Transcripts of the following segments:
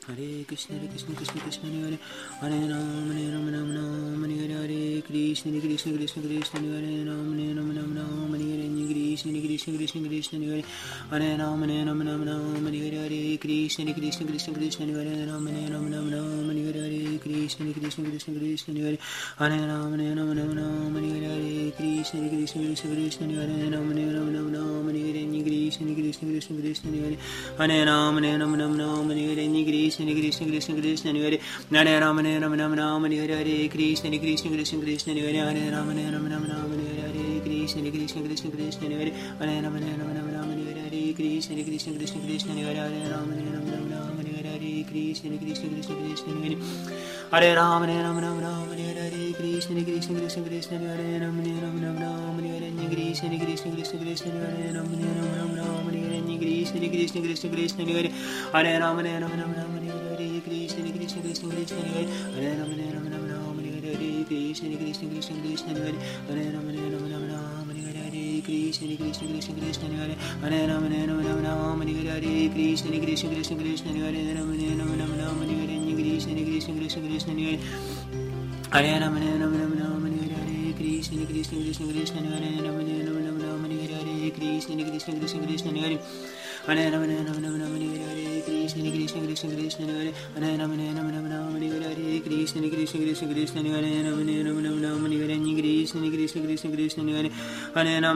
Hare Krishna Krishna Krishna Hare Hare Ram Ram Hare Hare Krishna Krishna Krishna Krishna Hare Ram Ram Hare Krishna Krishna Krishna Krishna Hare Hare Ram Hare Hare Krishna Krishna Krishna Krishna Hare Ram Hare Hare Krishna Krishna Krishna Krishna Hare Hare Ram Hare Hare Krishna Krishna Krishna Krishna Hare Ram Hare Krishna Krishna Krishna Krishna Hare Hare Ram Hare Krishna Krishna Krishna Krishna Hare Hare Ram Hare Hare Krishna Krishna Krishna Krishna Hare Hare Ram Hare Hare Krishna Krishna Krishna Krishna Hare Hare Ram Hare Hare Krishna Krishna Krishna Krishna Hare Hare Ram Hare Hare Krishna Krishna Krishna Krishna Hare Hare Ram Hare Hare Krishna Krishna Krishna Krishna Hare Ram Hare Hare Krishna Krishna Krishna Krishna Hare Ram Hare Hare Krishna Krishna Krishna Krishna Hare Hare Ram Hare Krishna Krishna Krishna Krishna Hare Hare Ram Hare Krishna Krishna Krishna Krishna Hare Hare Ram Hare Krishna Krishna Krishna Krishna Hare Hare Ram Hare Krishna Krishna Krishna Krishna Hare Ram Hare Krishna Krishna Krishna Krishna Hare Hare Ram Hare Krishna Krishna Krishna Krishna Hare Ram Hare Krishna Krishna Krishna Krishna Hare Hare Ram Hare Krishna Krishna Krishna Krishna Hare Hare Ram Hare Krishna Krishna Krishna Krishna Hare Ram Hare Krishna Krishna Krishna Krishna Hare Hare Ram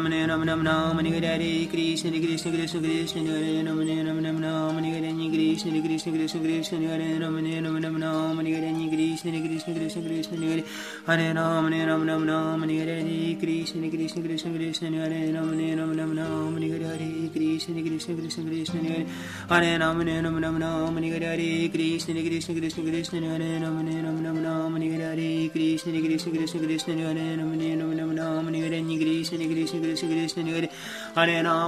Hare Krishna Krishna Krishna Krishna Hare Ram Hare Krishna Krishna Krishna Krishna Hare Ram Hare Krishna Krishna Krishna Krishna Hare Hare Ram Hare Krishna Krishna Krishna Krishna Hare Ram Hare Krishna Krishna Krishna Krishna Hare Hare Ram Hare Krishna Krishna Krishna Krishna Hare Ram Hare Krishna Krishna Krishna Krishna Hare Ram Hare Krishna Krishna Krishna Krishna Hare Hare Ram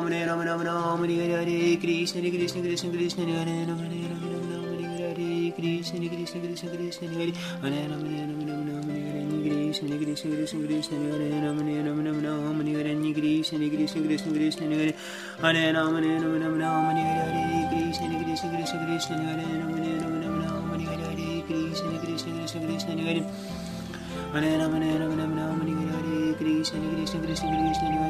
Hare Krishna Krishna Krishna Krishna Hare Ram Hare Krishna Krishna Krishna Krishna Hare Hare Ram Krishna Krishna Krishna Krishna Hare Ram Hare Krishna Krishna Krishna Krishna Hare Hare Ram Hare Krishna Krishna Krishna Krishna Hare Ram Hare Krishna Krishna Krishna Krishna Hare Hare Ram Hare Krishna Krishna Krishna Krishna Hare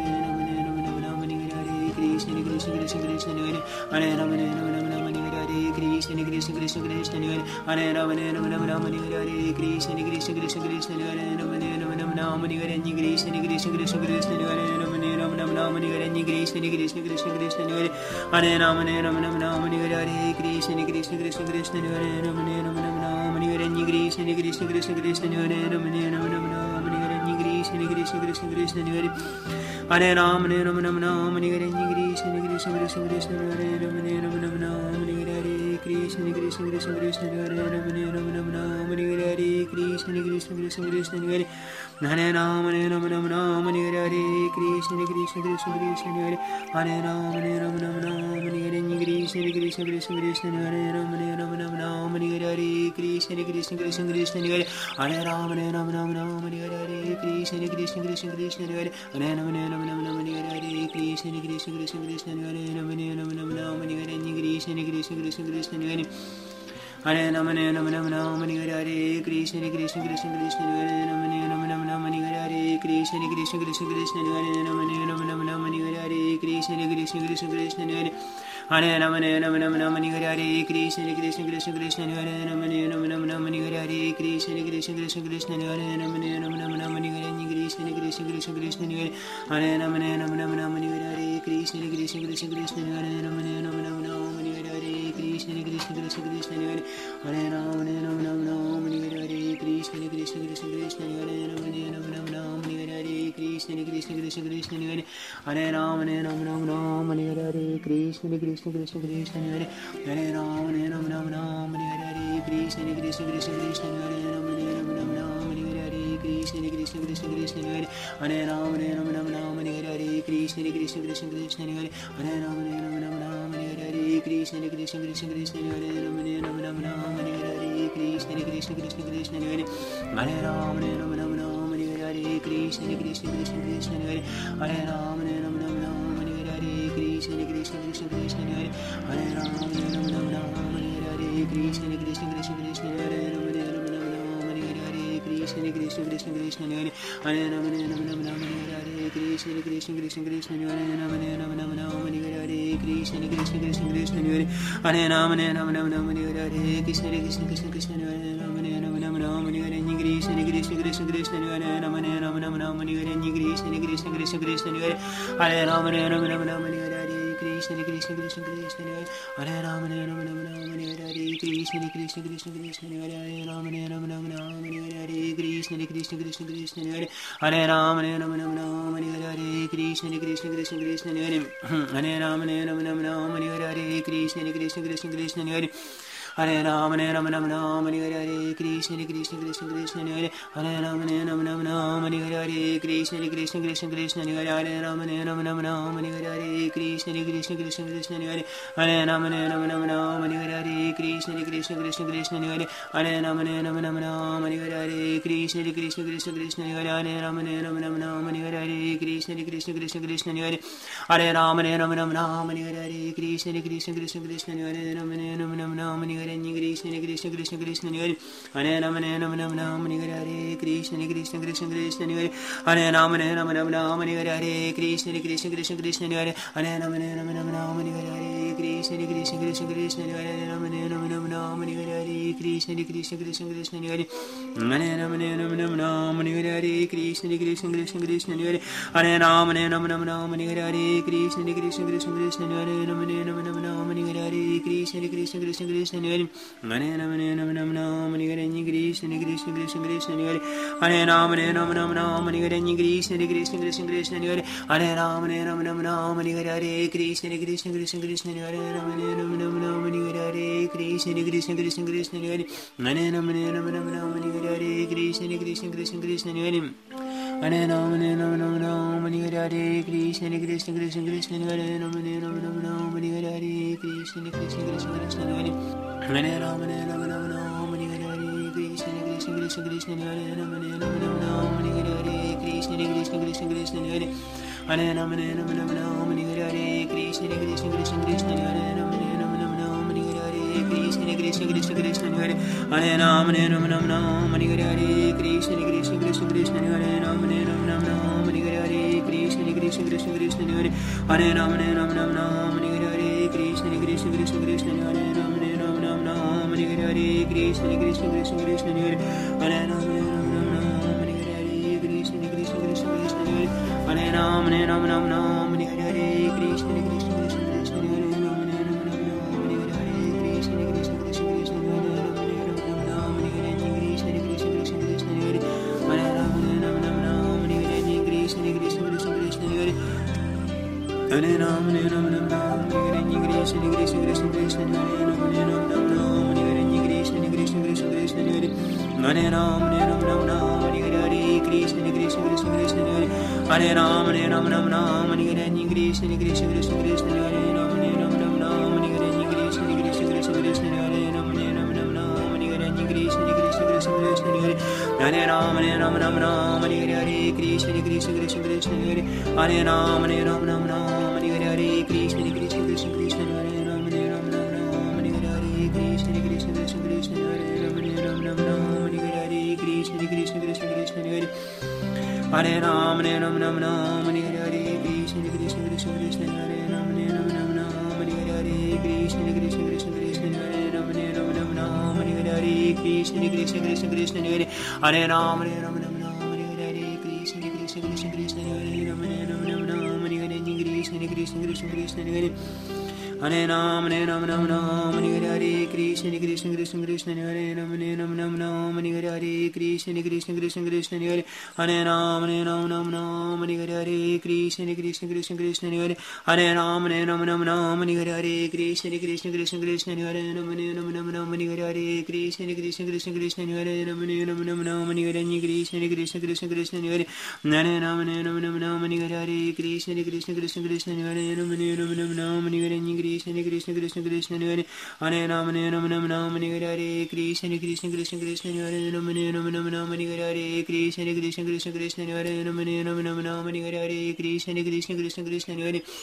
Hare Krishna Krishna Krishna Krishna Hare Hare Ram Hare Krishna Krishna Krishna Krishna Hare Hare Ram Hare Krishna Krishna Krishna Krishna Hare Ram Hare Krishna Krishna Krishna Krishna Hare Ram Hare Krishna Krishna Krishna Krishna Hare Hare Ram Hare Krishna Krishna Krishna Krishna Hare Ram Hare Krishna Krishna Krishna Krishna Hare Ram Hare Krishna Krishna Krishna Krishna Hare Hare Ram Hare Krishna Krishna Krishna Krishna Hare Ram Hare Krishna Krishna Krishna Krishna Hare Ram Hare Krishna Krishna Krishna Krishna Hare Hare Ram Hare Krishna Krishna Krishna Krishna Hare Hare Ram Hare Krishna Krishna Krishna Krishna Hare Ram Hare Krishna Krishna Krishna Krishna Hare Hare Ram Hare Krishna Krishna Krishna Krishna Hare Hare Ram Hare Krishna Krishna Krishna Krishna Hare Ram Hare Krishna Krishna Krishna Krishna Hare Hare Ram Hare Krishna Krishna Krishna Krishna Hare Ram Hare Krishna Krishna Krishna Krishna Hare Ram Hare Krishna Krishna Krishna Krishna Hare Hare Ram Hare Krishna Krishna Krishna Krishna Hare Ram Hare Krishna Krishna Krishna Krishna Hare Ram Hare Krishna Krishna Krishna Krishna Hare Hare Ram Hare Krishna Krishna Krishna Krishna Hare Ram Hare Krishna Krishna Krishna Krishna Hare Hare Ram Hare Krishna Krishna Krishna Krishna Hare Ram Hare Krishna Krishna Krishna Krishna Hare Hare Ram Hare Krishna Krishna Krishna Krishna Hare Hare Ram Hare Krishna Krishna Krishna Krishna Hare Ram Hare Krishna Krishna Krishna Krishna Hare Hare Ram Hare Krishna Krishna Krishna Krishna Hare Hare Ram Hare Krishna Krishna Krishna Krishna Hare Ram Hare Krishna Krishna Krishna Krishna Hare Hare Ram Hare Krishna Krishna Krishna Krishna Hare Hare Ram Hare Krishna Krishna Krishna Krishna Hare Hare Ram Hare Krishna Krishna Krishna Krishna Hare Rama Hare Rama Rama Hare Krishna Krishna Krishna Krishna Hare Hare Rama Hare Rama Hare Krishna Krishna Krishna Krishna Hare Rama Hare Rama Hare Krishna Krishna Krishna Krishna Hare Hare Rama Hare Rama Hare Krishna Krishna Krishna Krishna Hare Rama Hare Rama Hare Krishna Krishna Krishna Krishna Hare Rama Hare Rama Hare Krishna Krishna Krishna Krishna Hare Hare Rama Hare Rama Hare Krishna Krishna Krishna Krishna Hare Hare Rama Hare Rama Hare Krishna Krishna Krishna Krishna Hare Hare Rama Hare Rama Hare Krishna Krishna Krishna Krishna Hare Hare Rama Hare Rama Hare Krishna Krishna Krishna Krishna Hare Hare Rama Hare Rama Hare Krishna Krishna Krishna Krishna Hare Hare Rama Hare Rama Hare Krishna Krishna Krishna Krishna Hare Hare Rama Hare Rama Hare Krishna Krishna Krishna Krishna Hare Hare Rama Hare Rama Hare Krishna Krishna Krishna Krishna Hare Hare Rama Hare Rama Hare Krishna Krishna Krishna Krishna Hare Hare Rama Hare Rama Hare Krishna Krishna Krishna Krishna Hare Hare Rama Hare Rama Hare Krishna Krishna Krishna Krishna Hare Hare Rama Hare Rama Hare Krishna Krishna Krishna Krishna Hare Rama Hare Rama Hare Krishna Krishna Krishna Krishna Hare Hare Rama Hare Rama Hare Krishna Krishna Krishna Krishna Hare Hare Rama Hare Rama Hare Krishna Krishna Krishna Krishna Hare Hare Rama Hare Rama Hare Krishna Krishna Krishna Krishna Hare Rama Hare Rama Hare Krishna Krishna Krishna Krishna Hare Hare Rama Hare Rama Hare Krishna Krishna Krishna Krishna Hare Hare Rama Hare Rama Hare Krishna Krishna Krishna Krishna Hare Rama Hare Rama Hare Krishna Krishna Krishna Krishna Hare Hare Rama Hare Hare Krishna Krishna Krishna Krishna Hare Hare Rama Hare Rama Hare Krishna Krishna Krishna Krishna Hare Hare Rama Hare Rama Hare Krishna Krishna Krishna Krishna Hare Rama Hare Rama Hare Krishna Krishna Krishna Krishna Hare Hare Rama Hare Rama Hare Krishna Krishna Krishna Krishna Hare Hare Rama Hare Rama Hare Krishna Krishna Krishna Krishna Hare Rama Hare Rama Hare Krishna Krishna Krishna Krishna Hare Hare Rama Hare Rama Hare Krishna Krishna Krishna Krishna Hare Rama Hare Rama Hare Krishna Krishna Krishna Krishna Hare Hare Rama Hare Rama Hare Krishna Krishna Krishna Krishna Hare Rama Hare Rama Hare Krishna Krishna Krishna Krishna Hare Hare Rama Hare Rama Hare Krishna Krishna Krishna Krishna Hare Rama Hare Rama Hare Krishna Krishna Krishna Krishna Hare Hare Rama Hare Rama Hare Krishna Krishna Krishna Krishna Hare Rama Hare Rama Hare Krishna Krishna Krishna Krishna Hare Hare Rama Hare Hare Krishna Krishna Krishna Krishna Hare Hare Rama Hare Rama Hare Krishna Krishna Krishna Krishna Hare Rama Hare Rama Hare Krishna Krishna Krishna Krishna Hare Hare Rama Hare Rama Hare Krishna Krishna Krishna Krishna Hare Hare Rama Hare Rama Hare Krishna Krishna Krishna Krishna Hare Hare Rama Hare Rama Hare Krishna Krishna Krishna Krishna Hare Rama Hare Rama Hare Krishna Krishna Krishna Krishna Hare Hare Rama Hare Rama Hare Krishna Krishna Krishna Krishna Hare Hare Rama Hare Rama Hare Krishna Krishna Krishna Krishna Hare Rama Hare Rama Hare Krishna Krishna Krishna Krishna Hare Rama Hare Rama Hare Krishna Krishna Krishna Krishna Hare Hare Rama Hare Rama Hare Krishna Krishna Krishna Krishna Hare Hare Rama Hare Rama Hare Krishna Krishna Krishna Krishna Hare Rama Hare Rama Hare Krishna Krishna Krishna Krishna Hare Rama Hare Rama Hare Krishna Krishna Krishna Krishna Hare Hare Rama Hare Rama Hare Krishna Krishna Krishna Krishna Hare Rama Hare Rama Hare Krishna Krishna Krishna Krishna Hare Rama Hare Rama Hare Krishna Krishna Krishna Krishna Hare Hare Rama Hare Rama Hare Krishna Krishna Krishna Krishna Hare Rama Hare Rama Hare Krishna Krishna Krishna Krishna Hare Hare Rama Hare Rama Hare Krishna Krishna Krishna Krishna Hare Rama Hare Rama Hare Krishna Krishna Krishna Krishna Hare Hare Rama Hare Rama Hare Krishna Krishna Krishna Krishna Hare Hare Rama Hare Rama Hare Krishna Krishna Krishna Krishna Hare Rama Hare Rama Hare Krishna Krishna Krishna Krishna Hare Rama Hare Rama Hare Krishna Krishna Krishna Krishna Hare Hare Rama Hare Hare Krishna Krishna Krishna Krishna Hare Rama Hare Rama Hare Krishna Krishna Krishna Krishna Hare Hare Rama Hare Hare Krishna Krishna Krishna Krishna Hare Rama Hare Hare Krishna Krishna Krishna Krishna Hare Rama Hare Hare Krishna Krishna Krishna Krishna Hare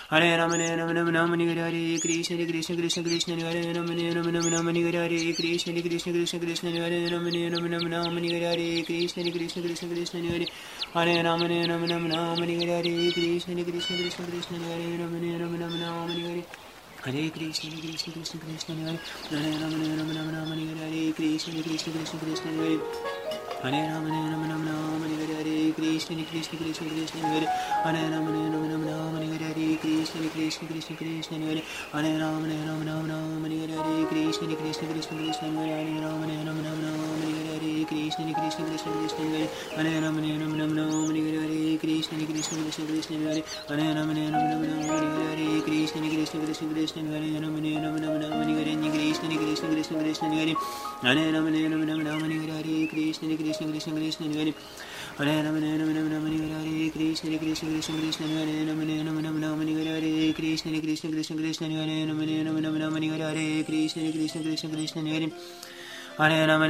Hare Rama Rama Rama Hare Krishna Krishna Krishna Krishna Hare Rama Rama Hare Krishna Krishna Krishna Krishna Hare Rama Rama Hare Krishna Krishna Krishna Krishna Hare Hare Rama Rama Hare Krishna Krishna Krishna Krishna Hare Rama Rama Hare Hare Krishna Krishna Krishna Krishna Hare Hare Rama Hare Krishna Krishna Krishna Krishna Hare Hare Rama Hare Krishna Krishna Krishna Krishna Hare Hare Rama Hare Krishna Krishna Krishna Krishna Hare Hare Rama Hare Krishna Krishna Krishna Krishna Hare Hare Rama Hare Krishna Krishna Krishna Krishna Hare Hare Rama Hare Krishna Krishna Krishna Krishna Hare Hare Rama Hare Krishna Krishna Krishna Krishna Hare Rama Hare Krishna Krishna Krishna Krishna Hare Hare Rama Hare Krishna Krishna Krishna Krishna Hare Hare Rama Hare Krishna Krishna Krishna Krishna Hare Rama Hare Krishna Krishna Krishna Krishna Hare Rama Hare Krishna Krishna Krishna Krishna Hare Hare Rama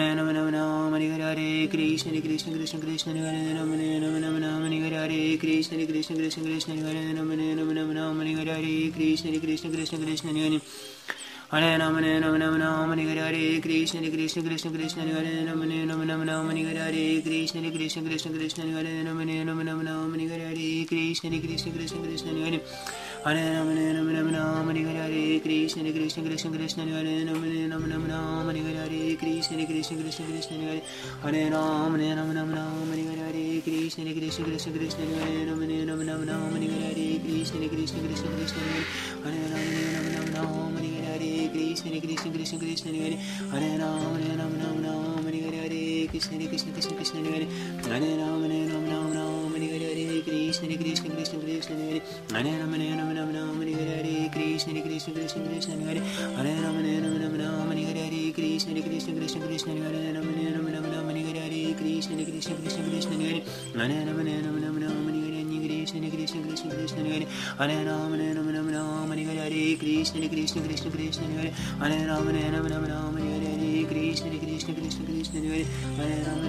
Hare Krishna Krishna Krishna Krishna Hare Rama Hare Krishna Krishna Krishna Krishna Hare Rama Hare Krishna Krishna Krishna Krishna Hare Hare Rama Hare Krishna Krishna Krishna Krishna Hare Rama Hare Krishna Krishna Krishna Krishna Hare Rama Hare Krishna Krishna Krishna Krishna Hare Hare Rama Hare Krishna Krishna Krishna Krishna Hare Rama Hare Krishna Krishna Krishna Krishna Hare Hare Rama Hare Krishna Krishna Krishna Krishna Hare Rama Hare Krishna Krishna Krishna Krishna Hare Hare Rama Hare Krishna Krishna Krishna Krishna Hare Hare Rama Hare Krishna Krishna Krishna Krishna Hare Hare Rama Hare Krishna Krishna Krishna Krishna Hare Hare Rama Hare Krishna Krishna Krishna Krishna Hare Hare Rama Hare Krishna Krishna Krishna Krishna Hare Rama Hare Krishna Krishna Krishna Krishna Hare Hare Rama Krishna Krishna Krishna Krishna Hare Hare Rama Hare Krishna Krishna Krishna Krishna Hare Hare Rama Hare Krishna Krishna Krishna Krishna Hare Hare Rama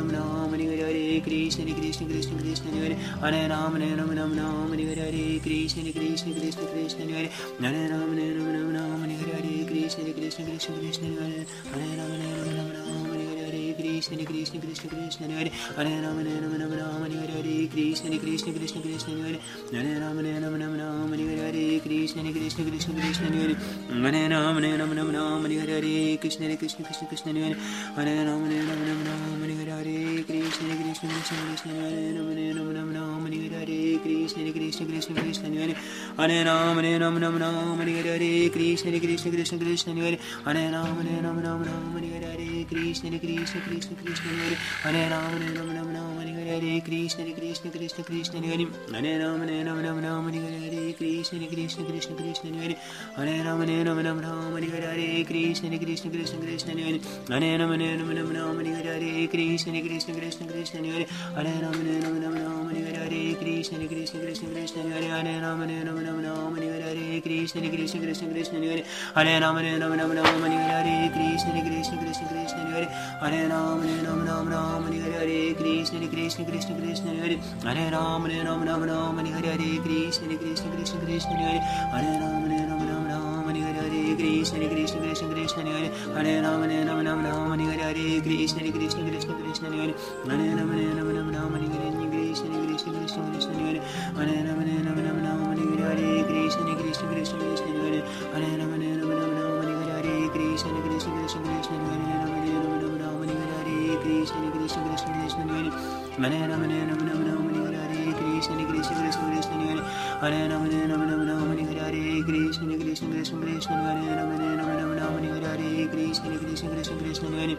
Hare Krishna Krishna Krishna Krishna Hare Hare Rama Hare Krishna Krishna Krishna Krishna Hare Hare Rama Hare Krishna Krishna Krishna Krishna Hare Hare Rama Hare Krishna Krishna Krishna Krishna Hare Hare Rama Hare Krishna Krishna Krishna Krishna Hare Hare Rama Hare Krishna Krishna Krishna Krishna Hare Hare Rama Hare Krishna Krishna Krishna Krishna Hare Hare Rama Hare Krishna Krishna Krishna Krishna Hare Hare Krishna Krishna Krishna Krishna Hare Hare Rama Hare Krishna Krishna Krishna Krishna Hare Hare Rama Hare Krishna Krishna Krishna Krishna Hare Hare Rama Hare Krishna Krishna Krishna Krishna Hare Hare Rama Hare Krishna Krishna Krishna Krishna Hare Hare Rama Hare Krishna Krishna Krishna Krishna Hare Hare Rama Hare Krishna Krishna Krishna Krishna Hare Hare Rama Hare Krishna Krishna Krishna Krishna Hare Hare Rama Hare Krishna Krishna Krishna Krishna Hare Hare Rama Hare Krishna Krishna Krishna Krishna Hare Hare Rama Hare Krishna Krishna Krishna Krishna Hare Hare Rama Hare Krishna Krishna Krishna Krishna Hare Hare Rama Hare Krishna Krishna Krishna Krishna Hare Hare Rama Hare Krishna Krishna Krishna Krishna Hare Hare Rama Krishna Krishna Krishna Krishna Hare Hare Rama Hare Krishna Krishna Krishna Krishna Hare Hare Rama Hare Krishna Krishna Krishna Krishna Hare Hare Krishna Krishna Krishna Krishna Hare Hare Rama Hare Krishna Krishna Krishna Krishna Hare Hare Rama Hare Krishna Krishna Krishna Krishna Hare Rama Hare Krishna Krishna Krishna Krishna Hare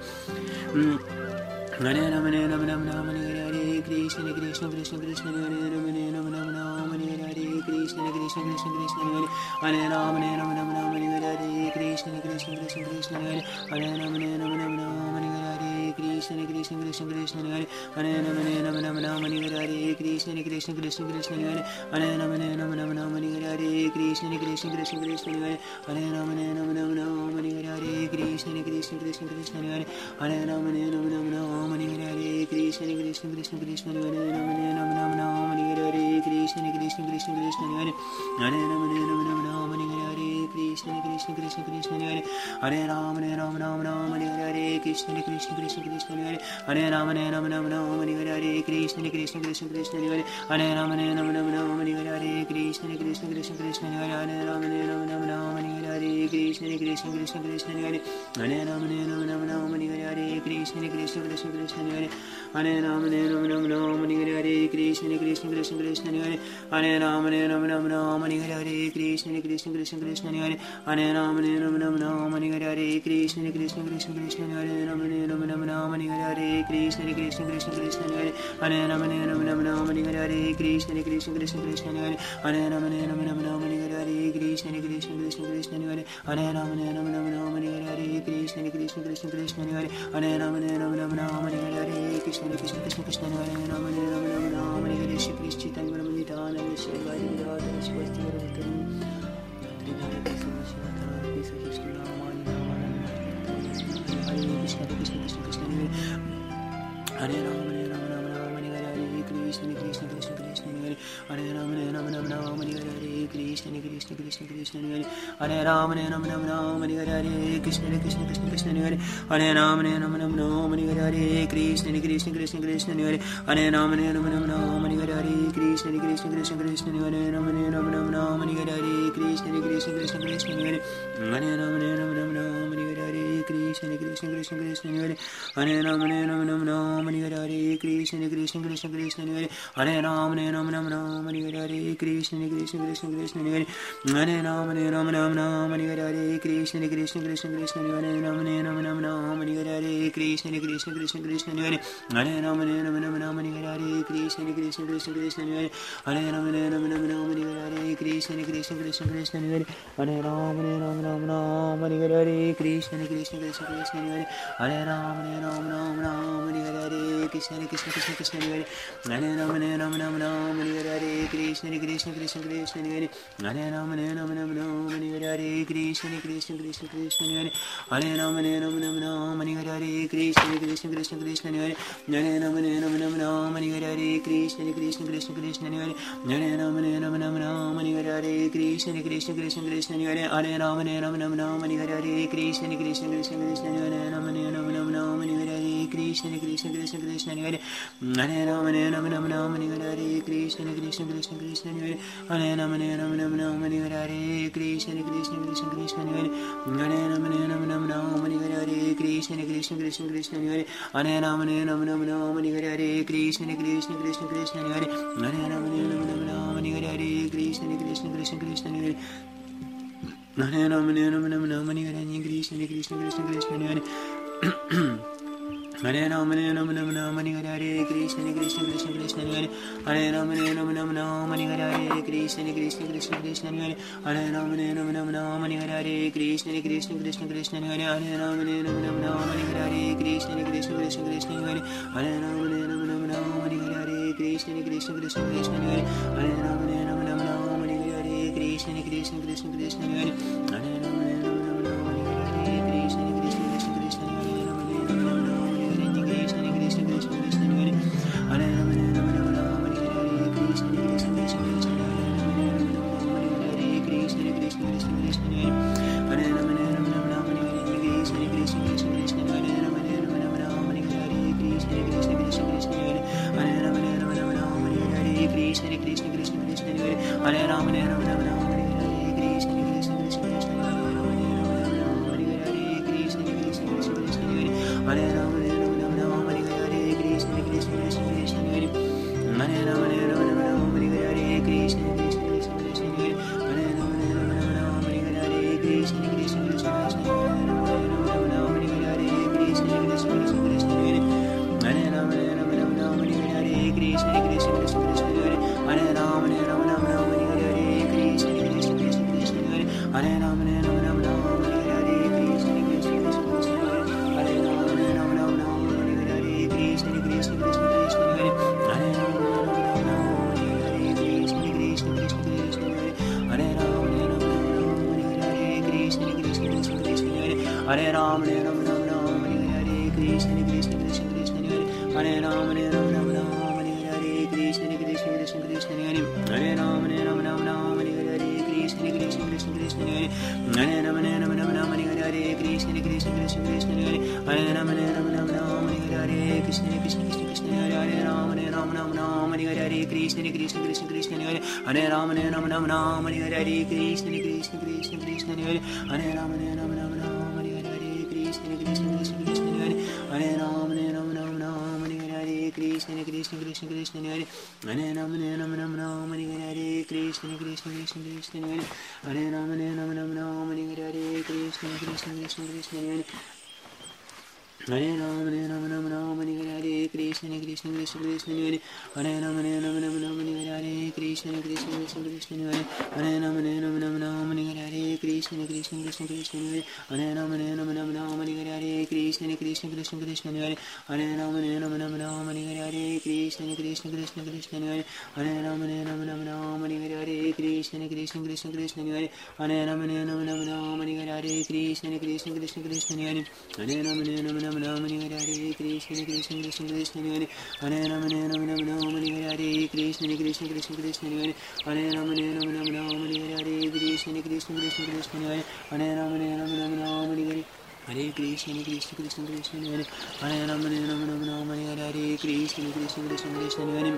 Hare Rama Hare Krishna Krishna Krishna Krishna Hare Rama Hare Krishna Krishna Krishna Krishna Hare Hare Rama Hare Krishna Krishna Krishna Krishna Hare Hare Rama Hare Krishna Krishna Krishna Krishna Krishna Hare Hare Rama Rama Rama Rama Hare Krishna Krishna Krishna Krishna Hare Hare Rama Rama Rama Rama Hare Krishna Krishna Krishna Krishna Hare Hare Rama Rama Rama Rama Hare Krishna Krishna Krishna Krishna Hare Hare Rama Rama Rama Rama Hare Krishna Krishna Krishna Krishna Hare Rama Rama Rama Rama Hare Krishna Krishna Krishna Krishna Hare Hare Rama Rama Rama Rama Hare Krishna Krishna Krishna Krishna Hare Hare Rama Rama Rama Rama Hare Krishna Krishna Krishna Krishna Hare Hare Rama Rama Rama Rama Hare Krishna Krishna Krishna Krishna Hare Hare Rama Rama Rama Rama Hare Krishna Krishna Krishna Krishna Hare Hare Rama Rama Rama Rama Hare Krishna Krishna Krishna Krishna Hare Hare Rama Rama Rama Rama Hare Krishna Krishna Krishna Krishna Hare Hare Rama Rama Rama Rama Hare Krishna Krishna Krishna Krishna Hare Hare Rama Rama Rama Rama Hare Krishna Krishna Krishna Krishna Hare Hare Rama Rama Rama Rama Hare Krishna Krishna Krishna Krishna Hare Rama Rama Rama Rama Hare Krishna Krishna Krishna Krishna Hare Hare Rama Rama Rama Rama Hare Krishna Krishna Krishna Krishna Hare Hare Rama Rama Rama Rama Hare Krishna Krishna Krishna Krishna Hare Hare Rama Rama Rama Rama Hare Krishna Krishna Krishna Krishna Hare Hare Rama Rama Rama Rama Hare Krishna Krishna Krishna Krishna Hare Rama Rama Rama Rama Hare Shri Krishna Chaitanya Nityananda Shri Radha Shri Vasti Varavataram Hare Krishna Krishna Krishna Krishna Hare Rama Rama Rama Hare Krishna Krishna Krishna Krishna Hare Hare Rama Rama Rama Rama Hare Krishna Krishna Krishna Krishna Hare Hare Rama Rama Rama Rama Hare Krishna Krishna Krishna Krishna Hare Hare Rama Rama Rama Rama Hare Krishna Krishna Krishna Krishna Hare Hare Rama Rama Rama Rama Hare Krishna Krishna Krishna Krishna Hare Rama Rama Rama Rama Hare Krishna Krishna Krishna Krishna Hare Hare Rama Rama Rama Rama Hare Krishna Krishna Krishna Krishna Hare Hare Rama Rama Rama Rama Hare Krishna Krishna Krishna Krishna Hare Hare Rama Rama Rama Rama Hare Krishna Krishna Krishna Krishna Hare Hare Rama Rama Rama Rama Hare Krishna Krishna Krishna Krishna Hare Rama Rama Rama Rama Hare Krishna Krishna Krishna Krishna Hare Hare Rama Rama Rama Rama Hare Krishna Krishna Krishna Krishna Hare Hare Rama Rama Rama Rama Hare Krishna Krishna Krishna Krishna Hare Hare Rama Rama Rama Rama Hare Krishna Krishna Krishna Krishna Hare Hare Rama Rama Rama Rama Hare Krishna Krishna Krishna Krishna Hare Hare Rama Rama Rama Rama Hare Krishna Krishna Krishna Krishna Hare Hare Rama Rama Rama Rama Hare Krishna Krishna Krishna Krishna Hare Hare Rama Rama Rama Rama Hare Krishna Krishna Krishna Krishna Hare Hare Rama Rama Rama Rama Hare Krishna Krishna Krishna Krishna Hare Hare Rama Rama Rama Rama Hare Krishna Krishna Krishna Krishna Hare Hare Rama Rama Rama Rama Hare Krishna Krishna Krishna Krishna Hare Rama Rama Rama Rama Hare Krishna Krishna Krishna Krishna Hare Hare Rama Rama Rama Rama Hare Krishna Krishna Krishna Krishna Hare Hare Rama Rama Rama Rama Hare Krishna Krishna Krishna Krishna Hare Hare Rama Rama Rama Rama Hare Krishna Krishna Krishna Krishna Hare Hare Rama Rama Rama Rama Hare Krishna Krishna Krishna Krishna Hare Hare Rama Rama Rama Rama Hare Krishna Krishna Krishna Krishna Hare Hare Rama Rama Rama Rama Hare Krishna Krishna Krishna Krishna Hare Hare Rama Rama Rama Rama Hare Krishna Krishna Krishna Krishna Hare Hare Rama Rama Rama Rama Hare Krishna Krishna Krishna Krishna Hare Hare Rama Rama Rama Rama Hare Krishna Krishna Krishna Krishna Hare Hare Rama Rama Rama Rama Hare Krishna Krishna Krishna Krishna Hare Hare Rama Rama Rama Rama Hare Krishna Krishna Krishna Krishna Hare Hare Rama Rama Rama Rama Hare Krishna Krishna Krishna Krishna Hare Hare Rama Rama Rama Rama Hare Krishna Krishna Krishna Krishna Hare Hare Rama Rama Rama Rama Hare Krishna Krishna Krishna Krishna Hare Hare Krishna Krishna Krishna Krishna Hare Hare Rama Rama Rama Rama Hare Krishna Krishna Krishna Krishna Hare Hare Rama Rama Rama Rama Hare Krishna Krishna Krishna Krishna Hare Hare Rama Rama Rama Rama Hare Krishna Krishna Krishna Krishna Hare Rama Rama Rama Hare Krishna Krishna Krishna Krishna Hare Hare Rama Rama Rama Rama Hare Krishna Krishna Krishna Krishna Hare Hare Rama Rama Rama Rama Hare Krishna Hare Ram Hare Ram Ram Ram Hare Hare Krishna Krishna Krishna Krishna Hare Hare Ram Hare Ram Ram Ram Hare Hare Krishna Krishna Krishna Krishna Hare Hare Ram Hare Ram Ram Ram Hare Hare Krishna Krishna Krishna Krishna Hare Hare Ram Hare Ram Ram Ram Hare Hare Krishna Krishna Krishna Krishna Hare Hare Ram Hare Ram Ram Ram Hare Hare Krishna Krishna Krishna Krishna Hare Hare Ram Hare Ram Ram Ram Hare Hare Krishna Krishna Krishna Krishna Hare Hare Ram Hare Ram Ram Ram Hare Hare Krishna Krishna Krishna Krishna Hare Hare Ram Hare Ram Ram Ram Hare Hare Krishna Krishna Krishna Krishna Hare Hare Ram Hare Ram Ram Ram Hare Hare Krishna Krishna Krishna Krishna Hare Hare Ram Hare Ram Ram Ram Hare Hare Krishna Krishna Krishna Krishna Hare Hare Ram Hare Ram Ram Ram Hare Hare Krishna Krishna Krishna Krishna Hare Hare Ram Hare Ram Ram Ram Hare Hare Krishna Krishna Krishna Krishna Hare Hare Ram Hare Ram Ram Ram Hare Hare Krishna Krishna Krishna Krishna Hare Hare Ram Hare Ram Ram Ram Hare Hare Krishna Krishna Krishna Krishna Hare Hare Ram Hare Ram Ram Ram Hare Hare Krishna Krishna Krishna Krishna Hare Hare Ram Hare Ram Ram Ram Hare Hare Krishna Krishna Krishna Krishna Hare Hare Ram Hare Ram Ram Ram Hare Hare Krishna Krishna Krishna Krishna Hare Hare Ram Hare Ram Ram Ram Hare Hare Krishna Krishna Krishna Krishna Hare Hare Ram Hare Ram Ram Ram Hare Hare Krishna Krishna Krishna Krishna Hare Hare Ram Hare Ram Ram Ram Hare Hare Krishna Krishna Krishna Krishna Hare Hare Ram Hare Ram Ram Ram Hare Hare Krishna Krishna Krishna Krishna Hare Hare Ram Hare Ram Ram Ram Hare Hare Hare Krishna Krishna Krishna Krishna Hare Hare Ram Hare Ram Ram Ram Hare Hare Krishna Krishna Krishna Krishna Hare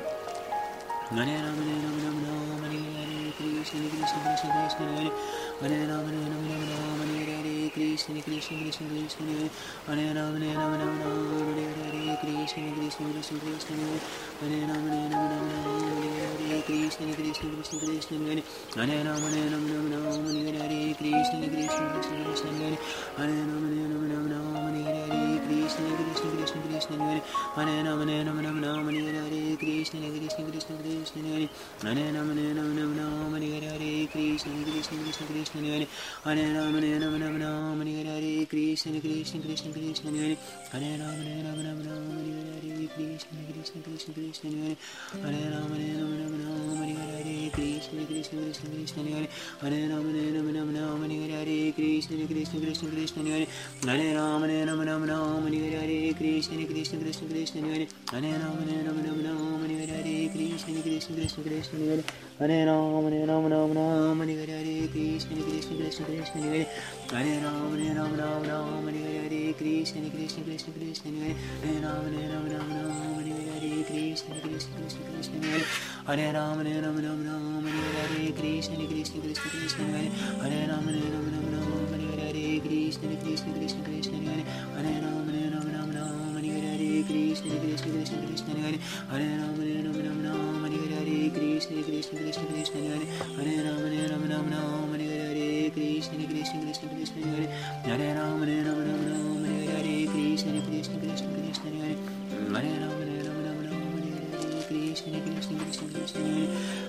Hare Ram Hare Ram Ram Ram Hare Hare Krishna Krishna Krishna Krishna Hare Hare Ram Hare Ram Ram Ram Hare Hare Krishna Krishna Krishna Krishna Hare Hare Ram Hare Ram Ram Ram Hare Hare Krishna Krishna Krishna Krishna Hare Hare Ram Hare Ram Ram Ram Hare Hare Krishna Krishna Krishna Krishna Hare Hare Ram Hare Ram Ram Ram Hare Hare Krishna Krishna Krishna Krishna Hare Hare Ram Hare Ram Ram Ram Hare Hare Krishna Krishna Krishna Krishna Hare Hare Ram Hare Ram Ram Ram Hare Hare Krishna Krishna Krishna Krishna Hare Hare Ram Hare Ram Ram Ram Hare Hare Krishna Krishna Krishna Krishna Hare Hare Ram Hare Ram Ram Ram Hare Hare Krishna Krishna Krishna Krishna Hare Hare Ram Hare Ram Ram Ram Hare Hare Krishna Krishna Krishna Krishna Hare Hare Ram Hare Ram Ram Ram Hare Hare Krishna Krishna Krishna Krishna Hare Hare Ram Hare Ram Ram Ram Hare Hare Krishna Krishna Krishna Krishna Hare Hare Ram Hare Ram Ram Ram Hare Hare Krishna Krishna Krishna Krishna Hare Hare Ram Hare Ram Ram Ram Hare Hare Krishna Krishna Krishna Krishna Hare Hare Ram Hare Ram Ram Ram Hare Hare Krishna Krishna Krishna Krishna Hare Hare Ram Hare Ram Ram Ram Hare Hare Krishna Krishna Krishna Krishna Hare Hare Ram Hare Ram Ram Ram Hare Hare Krishna Krishna Krishna Krishna Hare Hare Ram Hare Ram Ram Ram Hare Hare Krishna Krishna Krishna Krishna Hare Hare Ram Hare Ram Ram Ram Hare Hare Krishna Krishna Krishna Krishna Hare Hare Ram Hare Ram Ram Ram Hare Hare Krishna Krishna Krishna Krishna Hare Hare Ram Hare Ram Ram Ram Hare Hare Krishna Krishna Krishna Krishna Hare Hare Ram Hare Ram Ram Ram Hare Hare Krishna Krishna Krishna Krishna Hare Hare Ram Hare Ram Ram Ram Hare Hare Krishna Krishna Krishna Krishna Hare Hare Ram Hare Ram Ram Ram Hare Hare Krishna Krishna Krishna Krishna Hare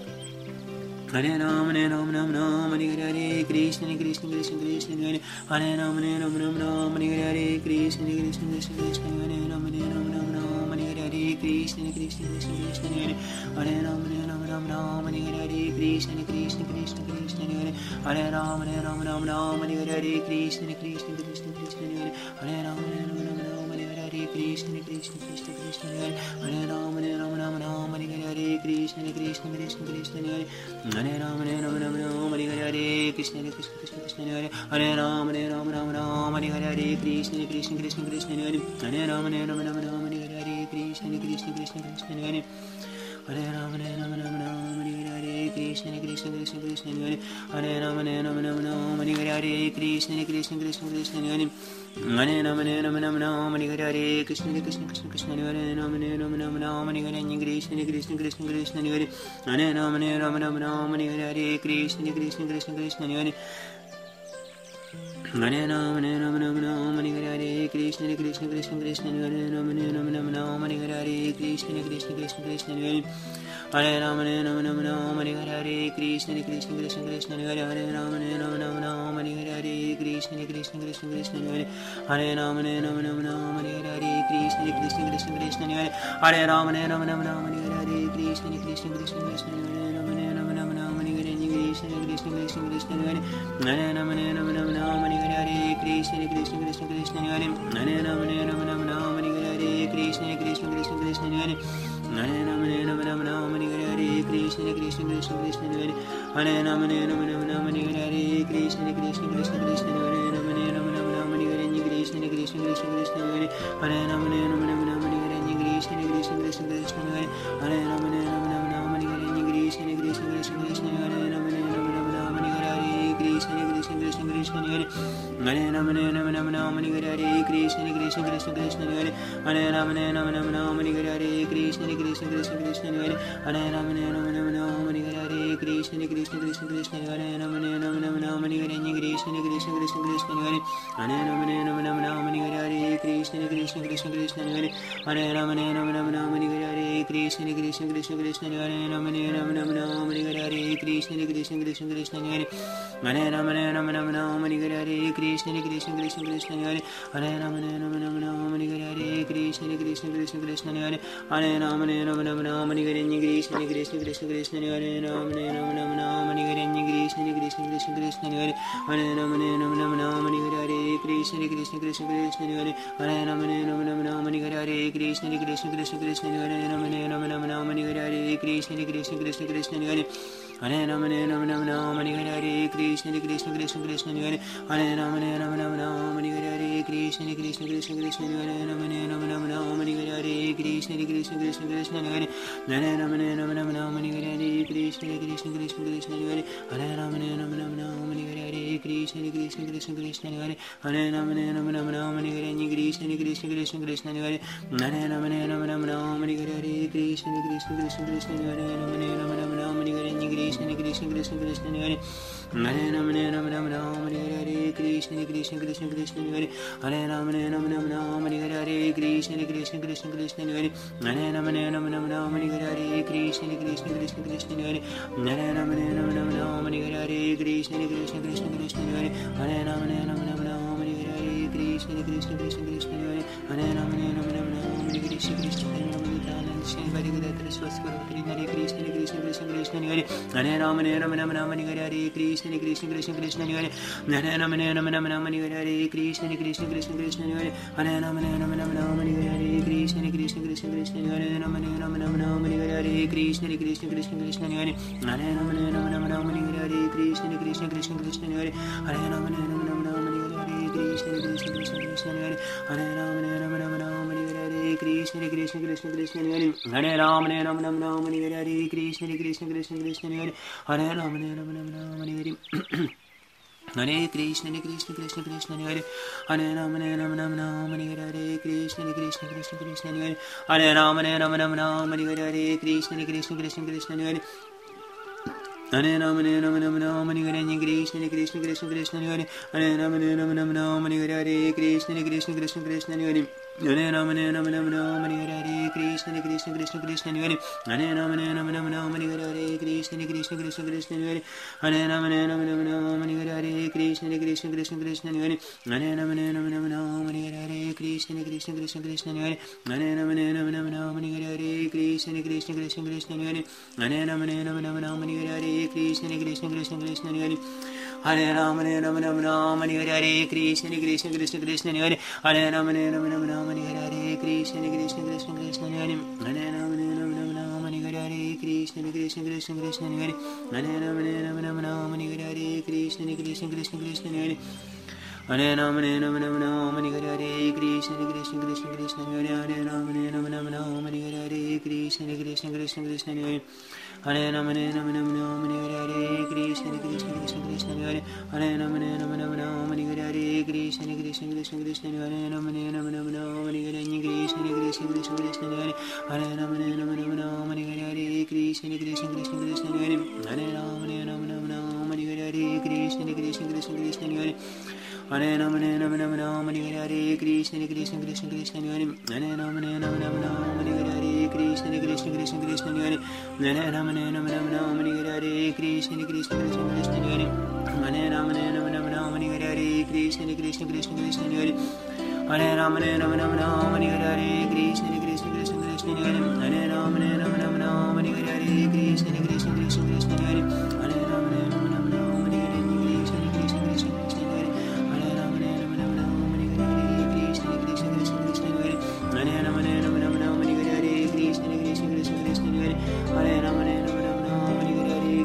Hare Ram Hare Ram Ram Ram Hare Hare Krishna Krishna Krishna Krishna Hare Hare Ram Hare Ram Ram Ram Hare Hare Krishna Krishna Krishna Krishna Hare Ram Hare Ram Ram Ram Hare Hare Krishna Krishna Krishna Krishna Hare Hare Ram Hare Ram Ram Ram Hare Hare Krishna Krishna Krishna Krishna Hare Hare Ram Hare Ram Ram Ram Hare Hare Krishna Krishna Krishna Krishna Hare Hare Ram Hare Ram Ram Ram Hare Hare Krishna Krishna Krishna Krishna Hare Hare Ram Hare Ram Ram Ram Hare Hare Krishna Krishna Krishna Krishna Hare Hare Ram Hare Ram Ram Ram Hare Hare Krishna Krishna Krishna Krishna Hare Hare Ram Hare Ram Ram Ram Hare Hare Krishna Krishna Krishna Krishna Hare Hare Ram Hare Ram Ram Ram Hare Hare Krishna Krishna Krishna Krishna Hare Hare Ram Hare Ram Ram Ram Hare Hare Krishna Krishna Krishna Krishna Hare Hare Ram Hare Ram Ram Ram Hare Hare Krishna Krishna Krishna Krishna Hare Hare Ram Hare Ram Ram Ram Hare Hare Krishna Krishna Krishna Krishna Hare Ram Hare Ram Ram Ram Hare Hare Krishna Krishna Krishna Krishna Hare Hare Ram Hare Ram Ram Ram Hare Hare Krishna Krishna Krishna Krishna Hare Hare Ram Hare Ram Ram Ram Hare Hare Krishna Krishna Krishna Krishna Hare Ram Hare Ram Ram Ram Hare Hare Krishna Krishna Krishna Krishna Hare Hare Ram Hare Ram Ram Ram Hare Hare Krishna Krishna Krishna Krishna Hare Hare Ram Hare Ram Ram Ram Hare Hare Krishna Krishna Krishna Krishna Hare Hare Ram Hare Ram Ram Ram Hare Hare Krishna Krishna Krishna Krishna Hare Hare Ram Hare Ram Ram Ram Hare Hare Krishna Krishna Krishna Krishna Hare Ram Hare Ram Ram Ram Hare Hare Krishna Krishna Krishna Krishna Hare Hare Ram Hare Ram Ram Ram Hare Hare Krishna Krishna Krishna Krishna Hare Hare Ram Hare Ram Ram Ram Hare Hare Krishna Krishna Krishna Krishna Hare Hare Ram Hare Ram Ram Ram Hare Hare Krishna Krishna Krishna Krishna Hare Krishna Krishna Hare Hare Rama Rama Rama Rama Hare Krishna Krishna Krishna Krishna Hare Rama Rama Rama Rama Hare Krishna Krishna Krishna Krishna Hare Hare Rama Rama Rama Rama Hare Krishna Krishna Krishna Krishna Hare Hare Rama Rama Rama Rama Hare Krishna Krishna Krishna Krishna Hare Rama Rama Rama Rama Hare Krishna Krishna Krishna Krishna Hare Hare Rama Rama Rama Rama Hare Krishna Krishna Krishna Krishna Hare Hare Rama Rama Rama Rama Hare Krishna Krishna Krishna Krishna Hare Hare Rama Rama Rama Rama Hare Krishna Krishna Krishna Krishna Hare Rama Rama Rama Rama Hare Krishna Krishna Krishna Krishna Hare Hare Rama Rama Rama Rama Hare Krishna Krishna Krishna Krishna Hare Hare Rama Rama Rama Rama Hare Krishna Krishna Krishna Krishna Hare Rama Rama Rama Rama Hare Krishna Krishna Krishna Krishna Hare Hare Rama Rama Rama Hare Krishna Krishna Krishna Krishna Hare Hare Rama Rama Rama Hare Krishna Krishna Krishna Krishna Hare Hare Rama Rama Rama Hare Krishna Krishna Krishna Krishna Hare Rama Rama Rama Hare Krishna Krishna Krishna Krishna Hare Hare Rama Rama Rama Hare Krishna Krishna Krishna Krishna Hare Hare Rama Rama Rama Hare Krishna Krishna Krishna Krishna Hare Rama Rama Rama Hare Krishna Krishna Krishna Krishna Hare Hare Rama Rama Rama Hare Krishna Krishna Krishna Krishna Hare Hare Rama Rama Rama Hare Krishna Krishna Krishna Krishna Hare Rama Rama Rama Hare Krishna Krishna Krishna Krishna Hare Hare Rama Rama Rama Hare Krishna Krishna Krishna Krishna Hare Hare Rama Rama Rama Hare Krishna Krishna Krishna Krishna Hare Hare Rama Rama Rama Hare Krishna Krishna Krishna Krishna Hare Hare Rama Rama Rama Hare Krishna Krishna Krishna Krishna Hare Rama Rama Rama Hare Krishna Krishna Krishna Krishna Hare Hare Rama Rama Rama Hare Krishna Krishna Krishna Krishna Hare Hare Rama Rama Rama Hare Krishna Krishna Krishna Krishna Hare Hare Rama Rama Rama Hare Krishna Krishna Krishna Krishna Hare Hare Rama Rama Rama Hare Krishna Krishna Krishna Krishna Hare Hare Rama Rama Rama Hare Krishna Krishna Krishna Krishna Hare Hare Rama Rama Rama Hare Krishna Krishna Hare Krishna Krishna Krishna Krishna Hare Hare Rama Rama Rama Hare Krishna Krishna Krishna Krishna Hare Hare Rama Rama Rama Hare Krishna Krishna Krishna Krishna Hare Hare Rama Rama Rama Hare Krishna Krishna Krishna Krishna Hare Rama Rama Rama Hare Krishna Krishna Krishna Krishna Hare Hare Rama Rama Rama Hare Krishna Krishna Krishna Krishna Hare Hare Rama Rama Rama Hare Krishna Krishna Krishna Krishna Hare Hare Rama Rama Rama Hare Krishna Krishna Krishna Krishna Hare Hare Rama Rama Rama Hare Krishna Krishna Krishna Krishna Hare Hare Rama Rama Rama Hare Hare Krishna Krishna Krishna Krishna Hare Hare Rama Rama Rama Hare Krishna Krishna Krishna Krishna Hare Hare Rama Rama Rama Hare Krishna Krishna Krishna Krishna Hare Hare Rama Rama Rama Hare Krishna Krishna Krishna Krishna Hare Hare Rama Rama Rama Hare Krishna Krishna Krishna Krishna Hare Hare Rama Rama Rama Hare Krishna Krishna Krishna Krishna Hare Hare Rama Rama Rama Hare Krishna Krishna Krishna Krishna Hare Hare Rama Rama Rama Hare Krishna Krishna Krishna Krishna Hare Hare Rama Rama Rama Hare Krishna Krishna Krishna Krishna Hare Hare Rama Rama Rama Hare Krishna Krishna Krishna Krishna Hare Hare Rama Rama Rama Hare Krishna Krishna Krishna Krishna Hare Hare Rama Rama Rama Hare Krishna Krishna Krishna Krishna Hare Hare Rama Rama Rama Hare Krishna Krishna Krishna Krishna Hare Hare Rama Rama Rama Hare Krishna Krishna Krishna Krishna Hare Hare Rama Rama Rama Hare Krishna Krishna Krishna Krishna Hare Hare Rama Rama Rama Hare Krishna Krishna Krishna Krishna Hare Hare Rama Rama Rama Hare Krishna Krishna Krishna Krishna Hare Hare Rama Rama Rama Hare Krishna Krishna Krishna Krishna Hare Hare Rama Rama Rama Hare Krishna Krishna Krishna Krishna Hare Rama Rama Rama Hare Krishna Krishna Krishna Krishna Hare Hare Rama Rama Rama Hare Krishna Krishna Krishna Krishna Hare Hare Rama Rama Rama Hare Krishna Krishna Krishna Krishna Hare Hare Rama Rama Rama Hare Krishna Krishna Krishna Krishna Hare Hare Rama Rama Rama Hare Krishna Krishna Krishna Krishna Hare Hare Rama Rama Rama Hare Krishna Krishna Krishna Krishna Hare Hare Rama Rama Rama Hare Krishna Krishna Krishna Krishna Hare Hare Rama Rama Rama Hare Krishna Krishna Krishna Krishna Hare Hare Rama Rama Rama Hare Krishna Krishna Krishna Krishna Hare Hare Rama Rama Rama Hare Krishna Krishna Krishna Krishna Hare Hare Rama Rama Rama Hare Krishna Krishna Krishna Krishna Hare Hare Rama Rama Rama Hare Krishna Krishna Krishna Krishna Hare Hare Rama Rama Rama Hare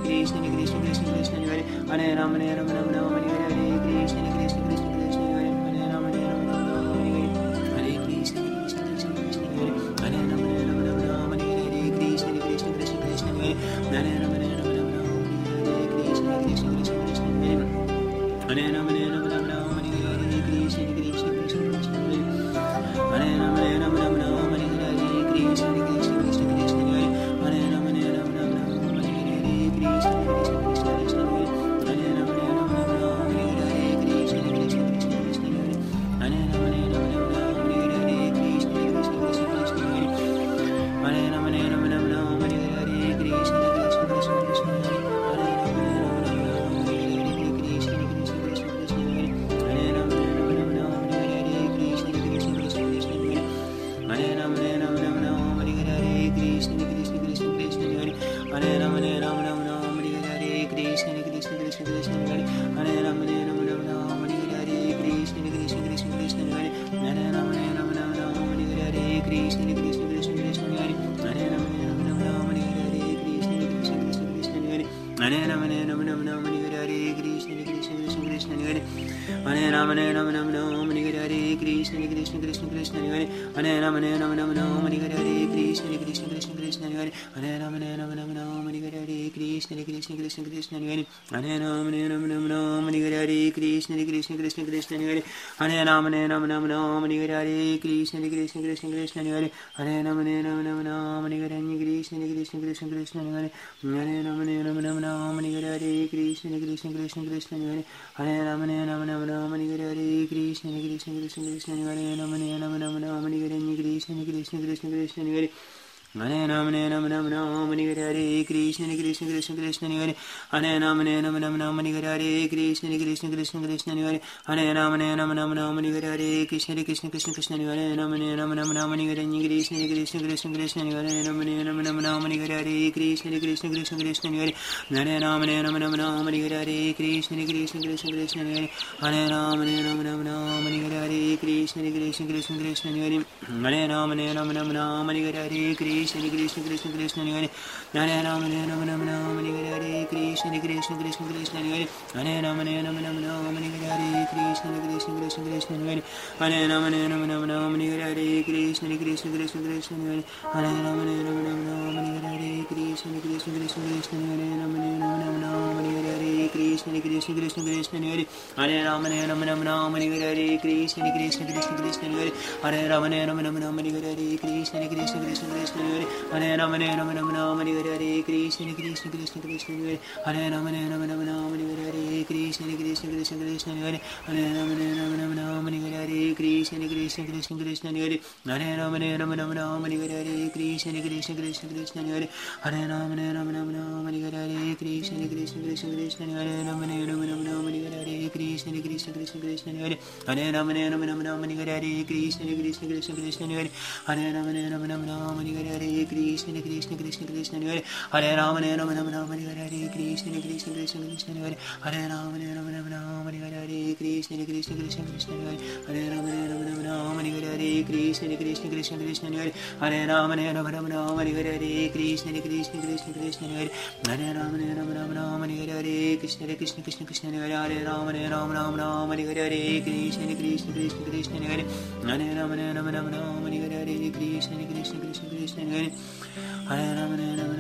Hare Ram Ram Ram Ram Hare Krishna Krishna Krishna Krishna Hare Hare Ram Ram Ram Ram Hare Krishna Krishna Krishna Krishna Hare Hare Ram Ram Ram Ram Hare Krishna Krishna Krishna Krishna Hare Hare Ram Ram Ram Ram Hare Krishna Krishna Krishna Krishna Hare Hare Ram Ram Ram Ram Hare Krishna Krishna Krishna Krishna Hare Hare Ram Ram Ram Ram Hare Krishna Krishna Krishna Krishna Hare Hare Ram Ram Ram Ram Hare Krishna Krishna Krishna Krishna Hare Hare Ram Ram Ram Ram Hare Krishna Krishna Krishna Krishna Hare Hare Ram Ram Ram Ram Hare Krishna Krishna Krishna Krishna Hare Ram Ram Ram Ram Hare Krishna Krishna Krishna Krishna Hare Hare Ram Ram Ram Hare Krishna Krishna Krishna Krishna Hare Hare Ram Ram Ram Hare Krishna Krishna Krishna Krishna Hare Hare Ram Ram Ram Hare Krishna Krishna Krishna Krishna Hare Ram Ram Ram Hare Krishna Krishna Krishna Krishna Hare Ram Ram Ram Hare Krishna Krishna Krishna Krishna Hare Hare Ram Ram Ram Hare Krishna Krishna Krishna Krishna Hare Hare Ram Ram Ram Hare Krishna Krishna Krishna Krishna Hare Hare Ram Ram Ram Hare Krishna Krishna Krishna Krishna Hare Hare Ram Ram Ram Hare Krishna Krishna Krishna Krishna Hare Hare Ram Ram Ram Hare Krishna Krishna Krishna Krishna Hare Hare Ram Ram Ram Hare Krishna Krishna Krishna Krishna Hare Hare Ram Ram Ram Hare Krishna Krishna Krishna Krishna Hare Ram Ram Ram Hare Krishna Krishna Krishna Krishna Hare Hare Ram Ram Ram Hare Krishna Krishna Krishna Krishna Hare Hare Ram Ram Ram Hare Krishna Krishna Krishna Krishna Hare Hare Ram Ram Ram Hare Krishna Krishna Krishna Krishna Hare Hare Ram Ram Ram Hare Krishna Krishna Krishna Krishna Hare Hare Ram Ram Ram Hare Krishna Krishna Krishna Krishna Hare Hare Ram Ram Ram Hare Krishna Krishna Krishna Krishna Hare Hare Ram Ram Ram Hare Krishna Krishna Krishna Krishna Hare Ram Ram Ram Hare Krishna Krishna Krishna Krishna Hare Hare Ram Ram Ram Hare Krishna Krishna Krishna Krishna Hare Hare Ram Ram Ram Hare Krishna Krishna Krishna Krishna Hare Hare Ram Ram Ram Hare Krishna Krishna Krishna Krishna Hare Hare Ram Ram Ram Hare Krishna Krishna Krishna Krishna Hare Hare Ram Ram Ram Hare Krishna Krishna Krishna Krishna Hare Hare Ram Ram Ram Hare Krishna Krishna Krishna Krishna Hare Hare Ram Ram Hare Krishna Krishna Krishna Krishna Hare Hare Ram Ram Hare Krishna Krishna Krishna Krishna Hare Hare Ram Ram Hare Krishna Krishna Krishna Krishna Hare Hare Ram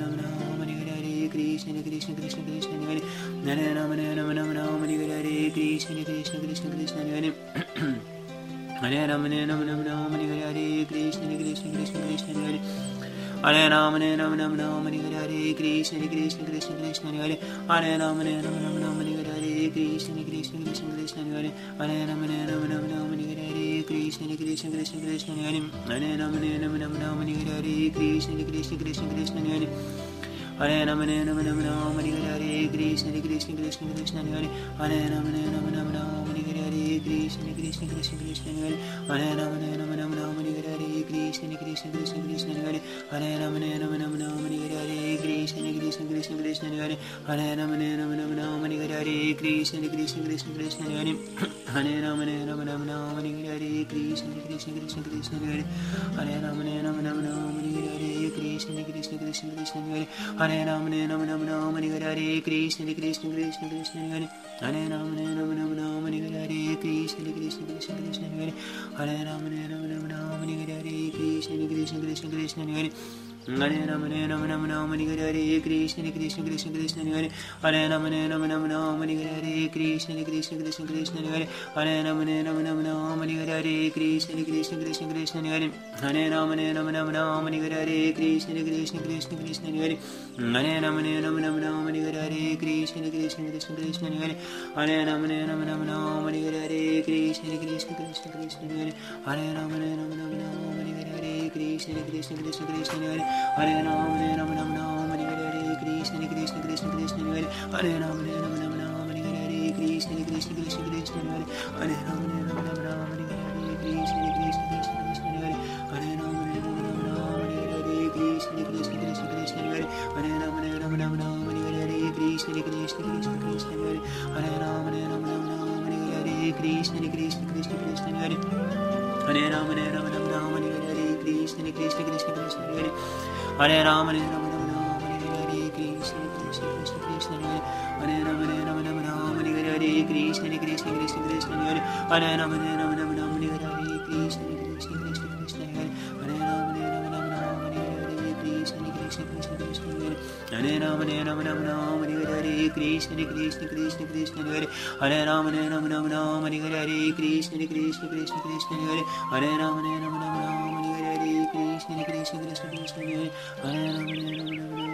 Ram Hare Krishna Krishna Krishna Krishna Hare Hare Ram Ram Hare Krishna Krishna Krishna Krishna Hare Hare Ram Ram Hare Krishna Krishna Krishna Krishna Hare Hare Ram Ram Hare Krishna Krishna Krishna Krishna Hare Hare Ram Ram Hare Krishna Krishna Krishna Krishna Hare Hare Ram Ram Hare Krishna Krishna Krishna Krishna Hare Hare Ram Ram Hare Krishna Krishna Krishna Krishna Hare Hare Ram Ram Hare Krishna Krishna Krishna Krishna Hare Hare Ram Ram Hare Krishna Krishna Krishna Krishna Hare Hare Ram Ram Hare Krishna Krishna Krishna Krishna Hare Hare Ram Ram Hare Krishna Krishna Krishna Krishna Hare Hare Ram Ram Hare Krishna Krishna Krishna Krishna Hare Hare Ram Ram Hare Krishna Krishna Krishna Krishna Hare Hare Ram Ram Hare Krishna Krishna Krishna Krishna Hare Hare Ram Ram Hare Krishna Krishna Krishna Krishna Hare Hare Ram Ram Hare Krishna Krishna Krishna Krishna Hare Hare Ram Ram Hare Krishna Krishna Krishna Krishna Hare Hare Ram Ram Hare Krishna Krishna Krishna Krishna Hare Hare Ram Ram Hare Krishna Krishna Krishna Krishna Hare Hare Ram Ram Hare Krishna Krishna Krishna Krishna Hare Hare Ram Ram Hare Krishna Krishna Krishna Krishna Hare Hare Ram Ram Hare Krishna Krishna Krishna Krishna Hare Hare Ram Ram Hare Krishna Krishna Krishna Krishna Hare Hare Ram Ram Hare Krishna Krishna Krishna Krishna Hare Hare Ram Hare Krishna Krishna Krishna Krishna Hare Hare Ram Hare Krishna Krishna Krishna Krishna Hare Hare Ram Hare Krishna Krishna Krishna Krishna Hare Hare Ram Hare Krishna Krishna Krishna Krishna Hare Hare Ram Hare Krishna Krishna Krishna Krishna Hare Hare Ram Hare Krishna Krishna Krishna Krishna Hare Hare Ram Hare Krishna Krishna Krishna Krishna Hare Hare Ram Hare Krishna Krishna Krishna Krishna Hare Hare Rama Rama Rama Rama Hare Krishna Krishna Krishna Krishna Hare Hare Rama Rama Rama Rama Hare Krishna Krishna Krishna Krishna Hare Hare Rama Rama Rama Rama Hare Krishna Krishna Krishna Krishna Hare Hare Rama Rama Rama Rama Hare Krishna Krishna Krishna Krishna Hare Hare Rama Rama Rama Rama Hare Krishna Krishna Krishna Krishna Hare Hare Rama Rama Rama Rama Hare Krishna Krishna Krishna Krishna Hare Hare Rama Rama Rama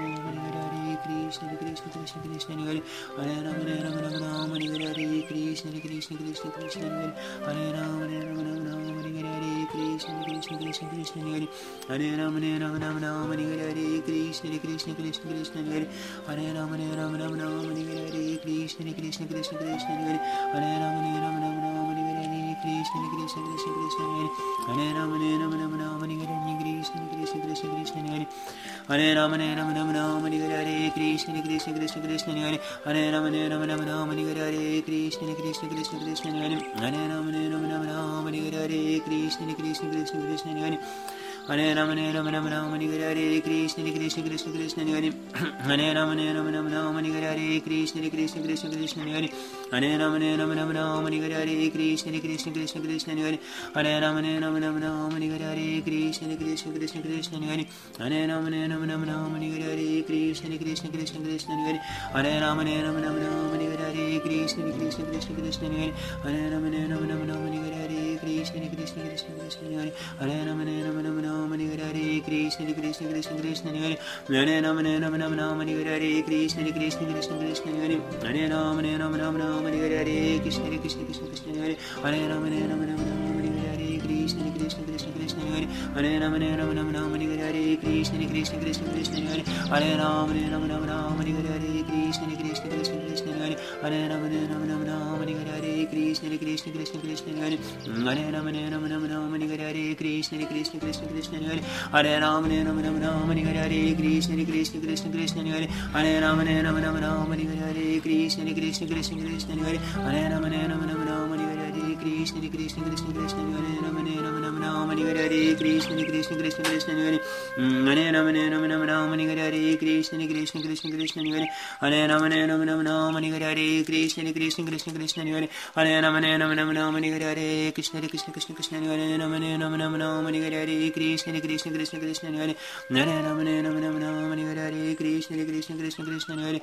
Hare Krishna Krishna Krishna Krishna Hare Hare Rama Rama Rama Rama Hare Krishna Krishna Krishna Krishna Hare Hare Rama Rama Rama Rama Hare Krishna Krishna Krishna Krishna Hare Hare Rama Rama Rama Rama Hare Krishna Krishna Krishna Krishna Hare Hare Rama Rama Rama Rama Hare Krishna Krishna Krishna Krishna Hare Hare Rama Rama Rama Rama Hare Krishna Krishna Krishna Krishna Hare Hare Rama Rama Rama Rama Hare Krishna Krishna Krishna Krishna Hare Hare Rama Rama Rama Rama Hare Krishna Krishna Krishna Krishna Hare Hare Rama Rama Rama Rama Hare Krishna Krishna Krishna Krishna Hare Hare Rama Rama Rama Rama Hare Krishna Krishna Krishna Krishna Hare Hare Rama Rama Rama Rama Hare Krishna Krishna Krishna Krishna Hare Hare Rama Rama Rama Rama Hare Krishna Krishna Krishna Krishna Hare Hare Rama Rama Rama Rama Hare Krishna Krishna Krishna Krishna Hare Hare Rama Rama Rama Rama Hare Krishna Krishna Krishna Krishna Hare Hare Rama Rama Rama Rama Hare Krishna Krishna Krishna Krishna Hare Hare Rama Rama Rama Rama Hare Krishna Krishna Krishna Krishna Hare Hare Rama Rama Rama Rama Hare Krishna Krishna Krishna Krishna Hare Hare Rama Rama Rama Rama Hare Krishna Krishna Krishna Krishna Hare Hare Rama Rama Rama Rama Hare Krishna Krishna Krishna Krishna Hare Hare Rama Rama Rama Rama Hare Krishna Krishna Krishna Krishna Hare Hare Rama Rama Rama Rama Hare Krishna Krishna Krishna Krishna Hare Hare Rama Rama Rama Rama Hare Krishna Krishna Krishna Krishna Hare Hare Rama Rama Rama Rama Hare Krishna Krishna Krishna Krishna Hare Hare Rama Rama Rama Rama Hare Krishna Krishna Krishna Krishna Hare Hare Rama Rama Rama Rama Hare Krishna Krishna Krishna Krishna Hare Hare Rama Rama Rama Rama Hare Krishna Krishna Krishna Krishna Hare Hare Rama Rama Rama Rama Hare Krishna Krishna Krishna Krishna Hare Hare Rama Rama Rama Rama Hare Krishna Krishna Krishna Krishna Hare Rama Rama Rama Rama Hare Krishna Krishna Krishna Krishna Hare Hare Rama Rama Rama Rama Hare Krishna Krishna Krishna Krishna Hare Hare Rama Rama Rama Rama Hare Krishna Krishna Krishna Krishna Hare Hare Rama Rama Rama Rama Hare Krishna Krishna Krishna Krishna Hare Rama Rama Rama Rama Hare Krishna Krishna Krishna Krishna Hare Hare Rama Rama Rama Rama Hare Krishna Krishna Krishna Krishna Hare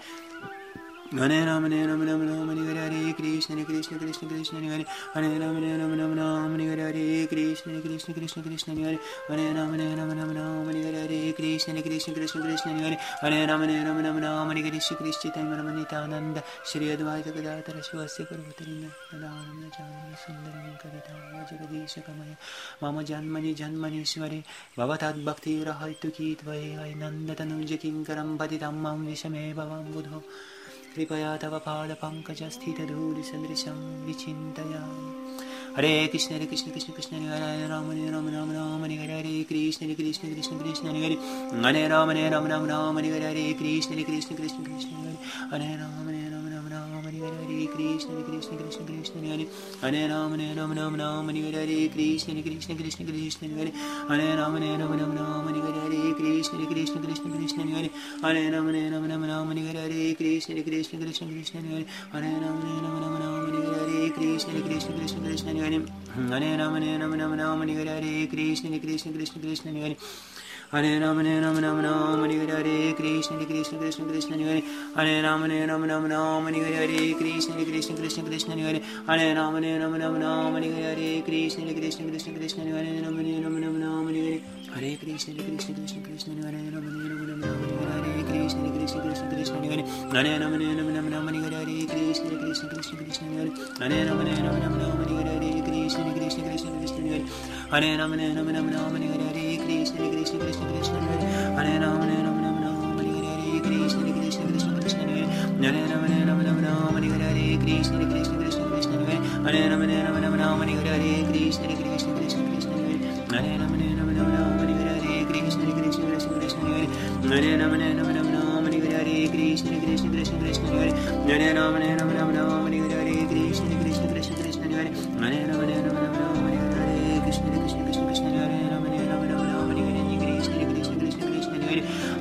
Hare Rama Rama Rama Rama Hare Krishna Krishna Krishna Krishna Hare Hare Rama Rama Rama Rama Hare Krishna Krishna Krishna Krishna Hare Hare Rama Rama Rama Rama Hare Krishna Krishna Krishna Krishna Hare Hare Rama Rama Rama Rama Hare Krishna Chaitanya Nityananda Shri Advaita Gadadhara Shivasya Parvatarinda Nadananda Janma Sundaram Kavitam Jagadisha Kamaya Mama Janmani Janmanishwari Bhavatad Bhakti Rahaitu Kitvai Nanda Tanuja Kinkaram Patitam Mam Vishame Bhavam Budho Kripaya tava pada pankaja sthita dhuli sandrisham vichintaya Hare Krishna Krishna Krishna Hare Rama Rama Rama Rama Hare Krishna Krishna Krishna Krishna Hare Hare Rama Rama Rama Rama Hare Krishna Krishna Krishna Krishna Hare Hare Rama Rama Rama Rama Hare Krishna Krishna Krishna Krishna Hare Hare Rama Rama Rama Rama Hare Krishna Krishna Krishna Krishna Hare Hare Rama Rama Rama Rama Hare Krishna Krishna Krishna Krishna Hare Hare Rama Rama Rama Rama Hare Krishna Krishna Krishna Krishna Hare Hare Rama Rama Rama Rama Hare Krishna Krishna Krishna Krishna Hare Hare Rama Rama Rama Rama Hare Krishna Krishna Krishna Krishna Hare Hare Rama Rama Rama Rama Hare Krishna Krishna Krishna Krishna Hare Hare Rama Rama Rama Rama Hare Krishna Krishna Krishna Krishna Hare Hare Rama Rama Rama Rama Hare Krishna Krishna Krishna Krishna Hare Rama Rama Rama Rama Hare Krishna Krishna Krishna Krishna Hare Rama Rama Rama Hare Krishna Krishna Krishna Krishna Hare Hare Rama Rama Rama Hare Krishna Krishna Krishna Krishna Hare Hare Rama Rama Rama Hare Krishna Krishna Krishna Krishna Hare Hare Rama Rama Rama Hare Krishna Krishna Krishna Krishna Hare Hare Rama Rama Rama Hare Krishna Krishna Krishna Krishna Hare Hare Rama Rama Rama Hare Krishna Krishna Krishna Krishna Hare Hare Rama Rama Rama Hare Krishna Krishna Krishna Krishna Hare Hare Rama Rama Rama Hare Krishna Krishna Krishna Krishna Hare Hare Rama Rama Rama Hare Krishna Krishna Krishna Krishna Hare Hare Rama Rama Rama Hare Krishna Krishna Krishna Krishna Hare Hare Rama Rama Rama Hare Krishna Krishna Krishna Krishna Hare Rama Rama Rama Hare Krishna Krishna Krishna Krishna Hare Hare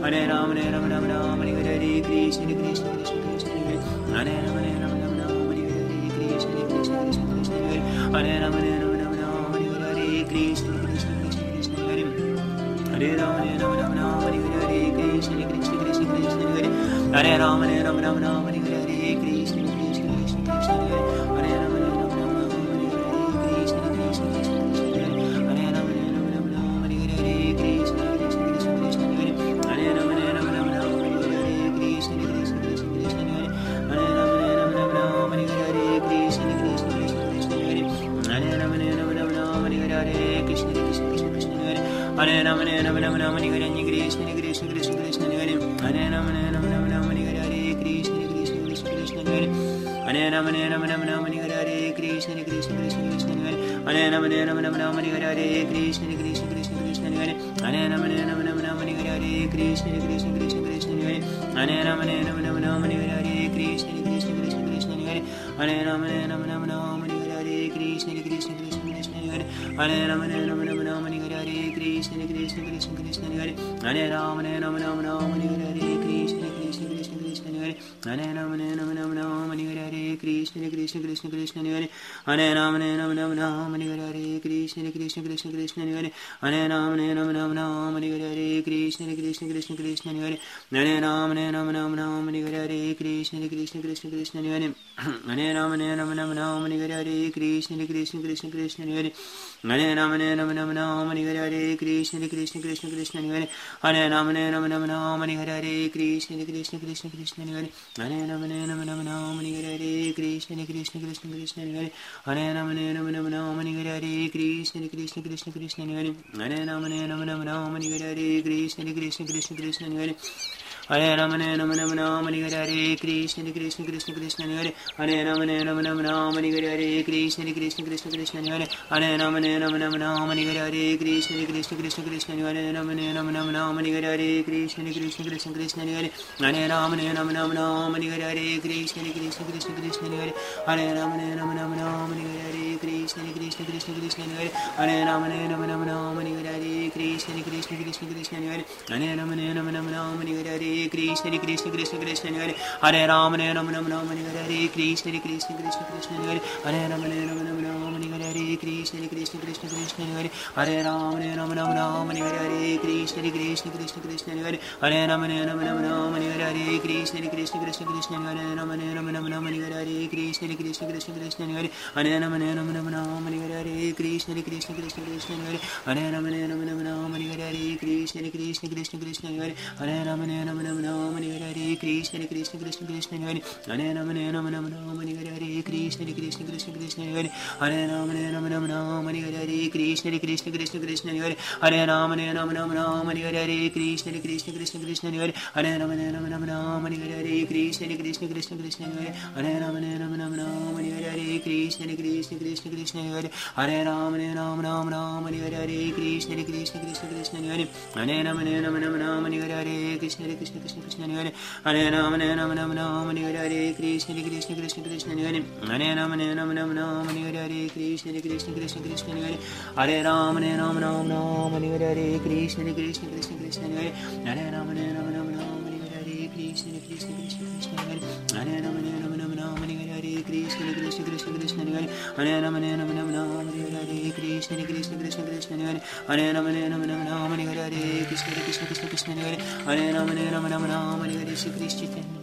Hare Ram Ram Ram Ram Hare Hare Krishna Krishna Krishna Krishna Hare Hare Ram Ram Ram Ram Hare Hare Krishna Krishna Krishna Krishna Hare Hare Ram Ram Ram Ram Hare Hare Krishna Krishna Krishna Krishna Hare Hare Ram Ram Ram Ram Hare Hare Krishna Krishna Krishna Krishna Hare Hare Ram Ram Ram Ram Hare Hare Krishna Krishna Krishna Krishna Hare Hare Ram Ram Ram Ram Hare Hare Krishna Krishna Krishna Krishna Hare Hare Ram Ram Ram Ram Hare Hare Krishna Krishna Krishna Krishna Hare Hare Ram Ram Ram Ram Hare Hare Krishna Krishna Krishna Krishna Hare Hare Ram Ram Ram Ram Hare Hare Krishna Krishna Krishna Krishna Hare Hare Ram Ram Ram Ram Hare Hare Krishna Krishna Krishna Krishna Hare Hare Ram Ram Ram Ram Hare Hare Krishna Krishna Krishna Krishna Hare Hare Ram Ram Ram Ram Hare Hare Krishna Krishna Krishna Krishna Hare Hare Ram Ram Ram Ram Hare Hare Krishna Krishna Krishna Krishna Hare Hare Ram Ram Ram Ram Hare Hare Krishna Krishna Krishna Krishna Hare Hare Ram Ram Ram Ram Hare Hare Krishna Krishna Krishna Krishna Hare Hare Ram Ram Ram Ram Hare Hare Krishna Krishna Krishna Krishna Hare Hare Ram Ram Ram Ram Hare Hare Krishna Krishna Krishna Krishna Hare Hare Ram Ram Ram Ram Hare Hare Krishna Krishna Krishna Krishna Hare Hare Ram Ram Ram Ram Hare Hare Krishna Krishna Krishna Krishna Hare Hare Ram Ram Ram Ram Hare Hare Krishna Krishna Krishna Krishna Hare Hare Ram Ram Ram Ram Hare Hare Krishna Krishna Krishna Krishna Hare Hare Ram Ram Ram Ram Hare Hare Krishna Krishna Krishna Krishna Hare Hare Ram Ram Ram Ram Hare Hare Krishna Krishna Krishna Krishna Hare Hare Ram Ram Ram Ram Hare Hare Krishna Krishna Krishna Krishna Hare Hare Ram Ram Ram Ram Hare Hare Krishna Krishna Krishna Krishna Hare Hare Ram Ram Ram Ram Hare Hare Krishna Krishna Krishna Krishna Hare Hare Ram Ram Ram Ram Hare Hare Krishna Krishna Krishna Krishna Hare Hare Ram Ram Ram Ram Hare Hare Krishna Krishna Krishna Krishna Hare Hare Ram Ram Ram Ram Hare Hare Krishna Krishna Krishna Krishna Hare Hare Ram Ram Ram Ram Hare Hare Krishna Krishna Krishna Krishna Hare Hare Ram Ram Ram Ram Hare Hare Krishna Krishna Krishna Krishna Hare Hare Ram Ram Ram Ram Hare Hare Krishna Krishna Krishna Krishna Hare Ram Ram Ram Ram Hare Hare Krishna Krishna Krishna Krishna Hare Hare Ram Ram Ram Ram Hare Hare Krishna Krishna Krishna Krishna Hare Hare Ram Ram Ram Ram Hare Hare Krishna Krishna Krishna Krishna Hare Hare Ram Ram Ram Ram Hare Hare Krishna Krishna Krishna Krishna Hare Hare Ram Ram Ram Ram Hare Hare Krishna Krishna Krishna Krishna Hare Hare Ram Ram Ram Ram Hare Hare Krishna Krishna Krishna Krishna Hare Hare Ram Ram Ram Ram Hare Hare Krishna Krishna Krishna Krishna Hare Hare Ram Ram Ram Ram Hare Hare Krishna Krishna Krishna Krishna Hare Hare Ram Ram Ram Ram Hare Hare Krishna Krishna Krishna Krishna Hare Ram Ram Ram Ram Hare Hare Krishna Krishna Krishna Krishna Hare Hare Ram Ram Ram Ram Hare Hare Krishna Krishna Krishna Krishna Hare Hare Ram Ram Ram Ram Hare Hare Krishna Krishna Krishna Krishna Hare Hare Ram Ram Ram Ram Hare Hare Krishna Krishna Krishna Krishna Hare Hare Ram Ram Ram Ram Hare Hare Krishna Krishna Krishna Krishna Hare Hare Ram Ram Ram Ram Hare Hare Krishna Krishna Krishna Krishna Hare Hare Ram Ram Ram Ram Hare Hare Krishna Krishna Krishna Krishna Hare Hare Ram Ram Ram Ram Hare Hare Krishna Krishna Krishna Krishna Hare Hare Ram Ram Ram Ram Hare Hare Krishna Krishna Krishna Krishna Hare Hare Ram Ram Ram Ram Hare Hare Krishna Krishna Krishna Krishna Hare Hare Ram Ram Ram Hare Hare Krishna Krishna Krishna Krishna Hare Hare Ram Ram Ram Hare Hare Krishna Krishna Krishna Krishna Hare Hare Ram Ram Ram Hare Hare Krishna Krishna Krishna Krishna Hare Hare Ram Ram Ram Hare Hare Krishna Krishna Krishna Krishna Hare Hare Ram Ram Ram Hare Hare Krishna Krishna Krishna Krishna Hare Hare Ram Ram Ram Hare Hare Krishna Krishna Krishna Krishna Hare Hare Ram Ram Ram Hare Hare Krishna Krishna Krishna Krishna Hare Hare Ram Ram Ram Hare Hare Krishna Krishna Krishna Krishna Hare Hare Ram Ram Hare Hare Shri Krishna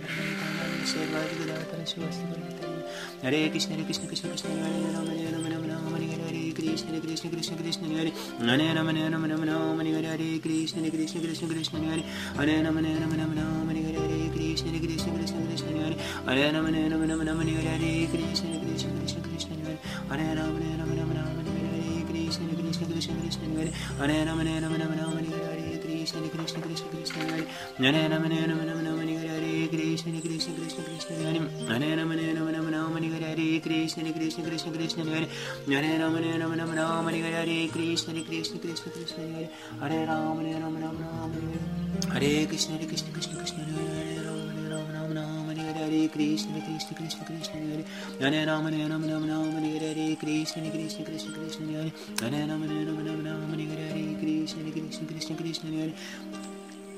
Hare Krishna Krishna Krishna Krishna Hare Ram Ram Ram Hare Hare Krishna Krishna Krishna Krishna Hare Hare Ram Ram Ram Hare Hare Krishna Krishna Krishna Krishna Hare Hare Ram Ram Ram Hare Hare Krishna Krishna Krishna Krishna Hare Hare Ram Ram Ram Hare Hare Krishna Krishna Krishna Krishna Hare Hare Ram Ram Ram Hare Hare Krishna Krishna Krishna Krishna Hare Hare Ram Ram Ram Hare Hare Krishna Krishna Krishna Krishna Hare Hare Ram Ram Ram Hare Hare Krishna Krishna Krishna Krishna Hare Hare Ram Ram Ram Hare Hare Krishna Krishna Krishna Krishna Hare Hare Ram Ram Ram Hare Hare Krishna Krishna Krishna Krishna Hare Hare Ram Ram Ram Hare Krishna Krishna Krishna Krishna Hare Ram Ram Hare Hare Krishna Krishna Krishna Krishna Hare Hare Ram Ram Hare Hare Krishna Krishna Krishna Krishna Hare Hare Ram Ram Hare Hare Krishna Krishna Krishna Krishna Hare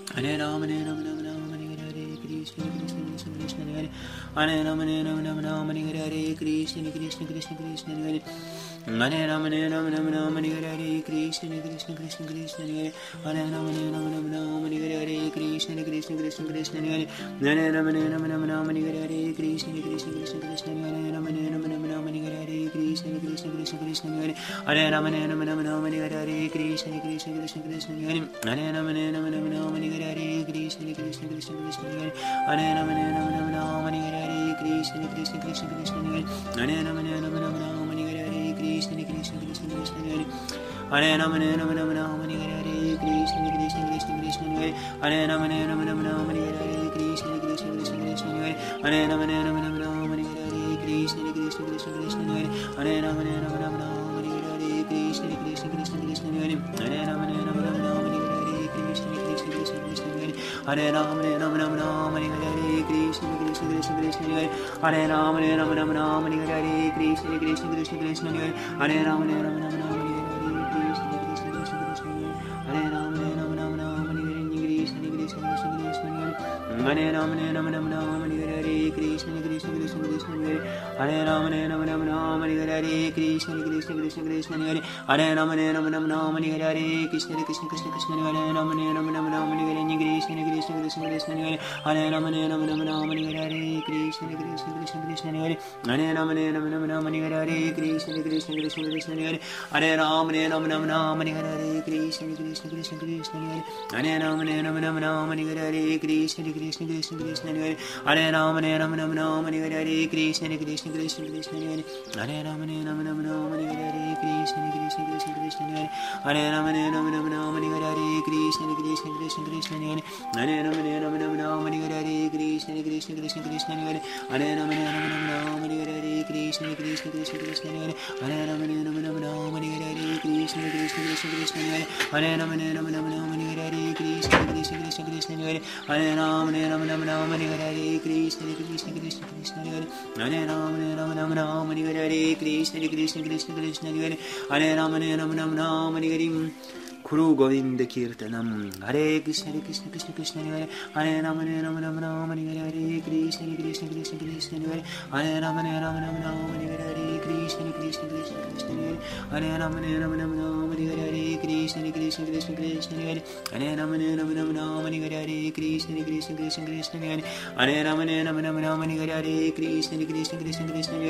Hare Ram Hare Ram Ram Ram Hare Hare Krishna Krishna Krishna Krishna Hare Hare Ram Hare Ram Ram Ram Hare Hare Krishna Krishna Krishna Krishna Hare Hare Ram Hare Ram Ram Ram Hare Hare Krishna Krishna Krishna Krishna Hare Hare Ram Hare Ram Ram Ram Hare Hare Krishna Krishna Krishna Krishna Hare Hare Ram Hare Ram Ram Ram Hare Hare Krishna Krishna Krishna Krishna Hare Ram Hare Ram Ram Ram Hare Hare Krishna Krishna Krishna Krishna Hare Hare Ram Hare Ram Ram Ram Hare Hare Krishna Krishna Krishna Krishna Hare Hare Ram Hare Ram Ram Ram Hare Hare Krishna Krishna Krishna Krishna Hare Hare Ram Hare Ram Ram Ram Hare Hare Krishna Krishna Krishna Krishna Hare Hare Ram Hare Ram Ram Ram Hare Hare Krishna Krishna Krishna Krishna Hare Hare Ram Hare Ram Ram Ram Hare Hare Krishna Krishna Krishna Krishna Hare Hare Ram Hare Ram Ram Ram Hare Hare Krishna Krishna Krishna Krishna Hare Hare Ram Hare Ram Ram Ram Hare Hare Krishna Krishna Krishna Krishna Hare Hare Ram Hare Ram Ram Ram Hare Hare Krishna Krishna Krishna Krishna Hare Hare Ram Hare Ram Ram Ram Hare Hare Krishna Krishna Krishna Krishna Hare Hare Ram Hare Ram Ram Ram Hare Hare Krishna Krishna Krishna Krishna Hare Hare Ram Hare Ram Ram Ram Hare Hare Krishna Krishna Krishna Krishna Hare Hare Ram Hare Ram Ram Ram Hare Hare Krishna Krishna Krishna Krishna Hare Ram Hare Ram Ram Ram Hare Hare Krishna Krishna Krishna Krishna Hare Ram Hare Ram Ram Ram Hare Hare Krishna Krishna Krishna Krishna Hare Ram Hare Ram Ram Ram Hare Hare Krishna Krishna Krishna Krishna Hare Ram Hare Ram Ram Ram Hare Hare Krishna Krishna Krishna Krishna Hare Ram Hare Ram Ram Ram Hare Hare Krishna Krishna Krishna Krishna Hare Ram Hare Ram Ram Ram Hare Hare Krishna Krishna Krishna Krishna Hare Ram Hare Ram Ram Ram Hare Hare Krishna Krishna Krishna Krishna Hare Ram Hare Ram Ram Ram Hare Hare Krishna Krishna Krishna Krishna Hare Ram Hare Ram Ram Ram Hare Hare Krishna Krishna Krishna Krishna Hare Ram Hare Ram Ram Ram Hare Hare Krishna Krishna Krishna Krishna Hare Ram Hare Ram Ram Ram Hare Hare Krishna Krishna Krishna Krishna Hare Ram Hare Ram Ram Ram Hare Hare Krishna Krishna Krishna Krishna Hare Ram Hare Ram Ram Ram Hare Hare Krishna Krishna Krishna Krishna Hare Ram Hare Ram Ram Ram Hare Hare Krishna Krishna Krishna Krishna Hare Ram Hare Ram Ram Ram Hare Hare Krishna Krishna Krishna Krishna Hare Ram Hare Ram Ram Ram Hare Hare Krishna Krishna Krishna Krishna Hare Ram Hare Ram Ram Ram Hare Hare Krishna Krishna Krishna Krishna Hare Ram Hare Ram Ram Ram Hare Hare Krishna Krishna Krishna Krishna Hare Ram Hare Ram Ram Ram Hare Hare Guru Govinda Kirtanam Hare Krishna Krishna Krishna Krishna Hare Ram Hare Ram Ram Ram Hare Hare Krishna Krishna Krishna Krishna Hare Ram Hare Ram Ram Ram Hare Hare Krishna Krishna Krishna Krishna Hare Ram Hare Ram Ram Ram Hare Hare Krishna Krishna Krishna Krishna Hare Ram Hare Ram Ram Ram Hare Hare Krishna Krishna Krishna Krishna Hare Ram Hare Ram Ram Ram Hare Hare Krishna Krishna Krishna Krishna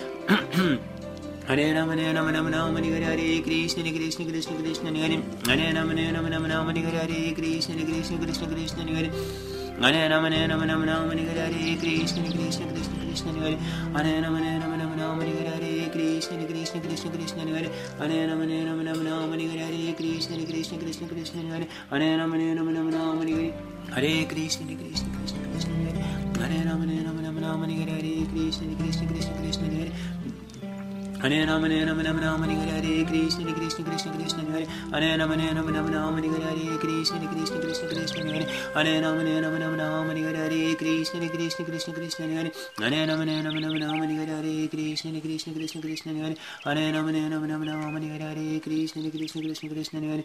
Hare Ram Hare Ram Ram Ram Hare Hare Krishna Krishna Krishna Krishna Hare Ram Hare Ram Ram Ram Hare Hare Krishna Krishna Krishna Krishna Hare Ram Hare Ram Ram Ram Hare Hare Krishna Krishna Krishna Krishna Hare Ram Hare Ram Ram Ram Hare Hare Krishna Krishna Krishna Krishna Hare Ram Hare Ram Ram Ram Hare Hare Krishna Krishna Krishna Krishna Hare Ram Hare Ram Ram Ram Hare Hare Krishna Krishna Krishna Krishna Hare Ram Hare Ram Ram Ram Hare Hare Krishna Krishna Krishna Krishna Hare Hare Ram Hare Ram Ram Ram Hare Hare Krishna Krishna Krishna Krishna Hare Ram Hare Ram Ram Ram Hare Hare Krishna Krishna Krishna Krishna Hare Ram Hare Ram Ram Ram Hare Hare Krishna Krishna Krishna Krishna Hare Ram Hare Ram Ram Ram Hare Hare Krishna Krishna Krishna Krishna Hare Ram Hare Ram Ram Ram Hare Hare Krishna Krishna Krishna Krishna Hare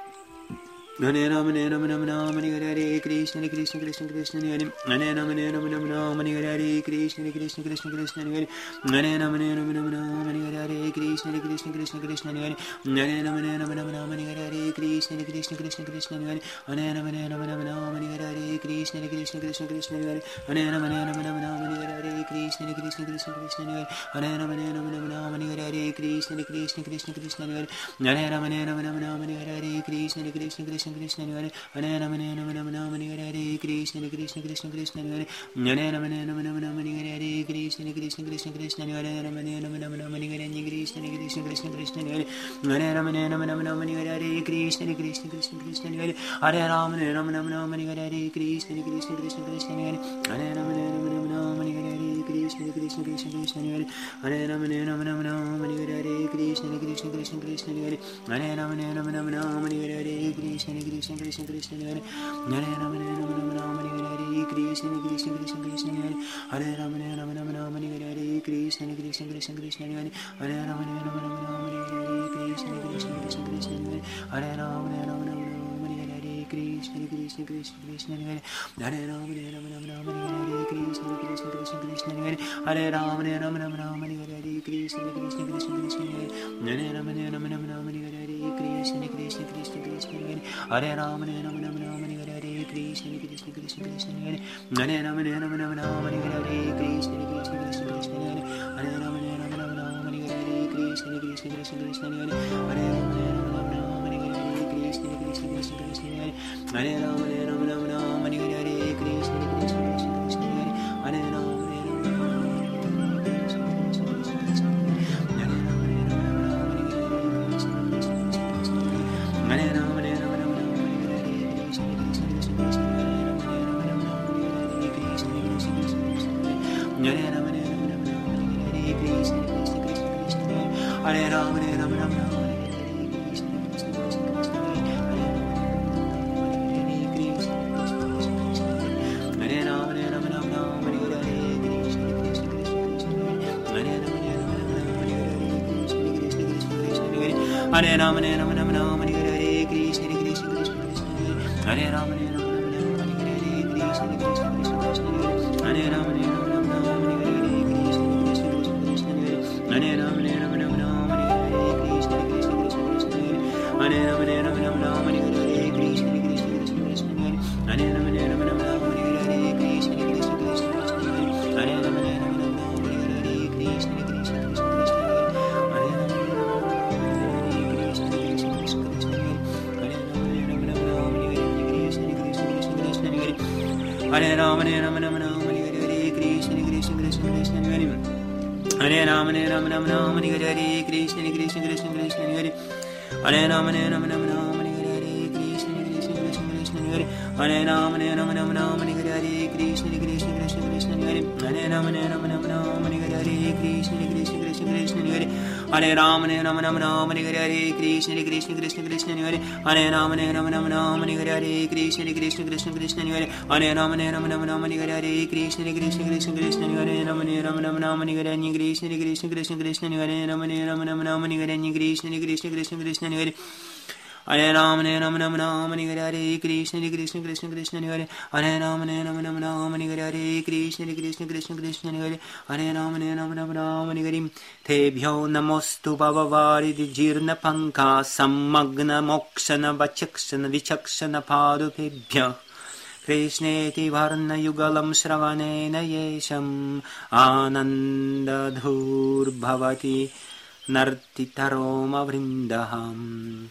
Hare Ram Hare Ram Ram Ram Hare Hare Krishna Krishna Krishna Krishna Hare Hare Ram Hare Ram Ram Ram Hare Hare Krishna Krishna Krishna Krishna Hare Hare Ram Hare Ram Ram Ram Hare Hare Krishna Krishna Krishna Krishna Hare Hare Ram Hare Ram Ram Ram Hare Hare Krishna Krishna Krishna Krishna Hare Hare Ram Hare Ram Ram Ram Hare Hare Krishna Krishna Krishna Krishna Hare Hare Ram Hare Ram Ram Ram Hare Hare Krishna Krishna Krishna Krishna Hare Hare Ram Hare Ram Ram Ram Hare Hare Krishna Krishna Krishna Krishna Hare Hare Ram Hare Ram Ram Ram Hare Hare Krishna Krishna Krishna Krishna Hare Hare Ram Hare Ram Ram Hare Hare Krishna Krishna Krishna Krishna Hare Hare Ram Hare Ram Ram Hare Hare Krishna Krishna Krishna Krishna Hare Ram Hare Ram Ram Hare Hare Krishna Krishna Krishna Krishna Hare Hare Ram Hare Ram Ram Hare Hare Krishna Krishna Krishna Krishna Hare Hare Ram Hare Ram Ram Hare Hare Krishna Krishna Krishna Krishna Hare Hare Ram Hare Ram Ram Hare Hare Krishna Krishna Krishna Krishna Hare Hare Ram Hare Ram Ram Hare Hare Krishna Krishna Krishna Krishna Hare Hare Ram Hare Ram Ram Hare Hare Krishna Krishna Krishna Krishna Hare Hare Ram Hare Ram Ram Hare Hare Krishna Krishna Krishna Krishna Hare Hare Ram Hare Ram Ram Hare Hare Krishna Krishna Krishna Krishna Hare Hare Ram Hare Ram Ram Hare Hare Krishna Krishna Krishna Krishna Hare Hare Ram Hare Ram Ram Hare Hare Krishna Krishna Krishna Krishna Krishna Hare Hare Ram Ram Ram Ram Hare Krishna Krishna Krishna Krishna Hare Hare Ram Ram Ram Ram Hare Krishna Krishna Krishna Krishna Hare Hare Ram Ram Ram Ram Hare Krishna Krishna Krishna Krishna Hare Hare Ram Ram Ram Ram Hare Krishna Krishna Krishna Krishna Hare Hare Ram Ram Ram Ram Hare Krishna Krishna Krishna Krishna Hare Hare Ram Ram Ram Ram Hare Krishna Krishna Krishna Krishna Hare Hare Ram Ram Ram Ram Hare Krishna Krishna Krishna Krishna Hare Hare Ram Ram Ram Ram Hare Krishna Krishna Krishna Krishna Hare Hare Ram Ram Hare Ram Hare Ram Ram Ram Hare Hare Krishna Krishna Krishna Krishna Hare Ram Hare Ram Ram Ram Hare Hare Krishna Krishna Krishna Krishna Hare Ram Hare Ram Ram Ram Hare Hare Krishna Krishna Krishna Krishna Hare Ram Hare Ram Ram Ram Hare Hare Krishna Krishna Krishna Krishna Hare Ram Hare Ram Ram Ram Hare Hare Krishna Krishna Krishna Krishna Hare Ram Hare Ram Ram Ram Hare Hare Krishna Krishna Krishna Krishna Hare Ram Hare Ram Ram Ram Hare Hare Krishna Krishna Krishna Krishna Hare Ram Hare Ram Ram Ram Hare Hare Krishna Krishna Krishna Krishna Hare Hare Ram Hare Ram Ram Ram Hare Hare Krishna Krishna Krishna Krishna Hare Hare Ram Hare Ram Ram Ram Hare Hare Krishna Krishna Krishna Krishna Hare Hare Ram Hare Ram Ram Ram Hare Hare Krishna Krishna Krishna Krishna Hare Hare Ram Hare Ram Ram Ram Hare Hare Krishna Krishna Krishna Krishna Hare Hare Ram Hare Ram Ram Ram Hare Hare Krishna Krishna Krishna Krishna Hare Hare Ram Hare Ram Ram Ram Hare Hare Krishna Krishna Krishna Krishna Hare Hare Ram Hare Ram Ram Ram Hare Hare Krishna Krishna Krishna Krishna Hare Ram Hare Ram Ram Ram Hare Hare Krishna Krishna Krishna Krishna Hare Ram Hare Ram Ram Ram Hare Hare Krishna Krishna Krishna Krishna Hare Hare Ram Hare Ram Ram Ram Hare Hare Krishna Krishna Krishna Krishna Hare Hare Ram Hare Ram Ram Ram Hare Hare Krishna Krishna Krishna Krishna Hare Hare Ram Hare Ram Ram Ram Hare Hare Tebhyo namostu bhavavaridi jirna pankha sammagna mokshana vachakshana vichakshana padupebhya Krishneti varna yugalam shravanena yesham anandadhur bhavati nartitaroma vrindaham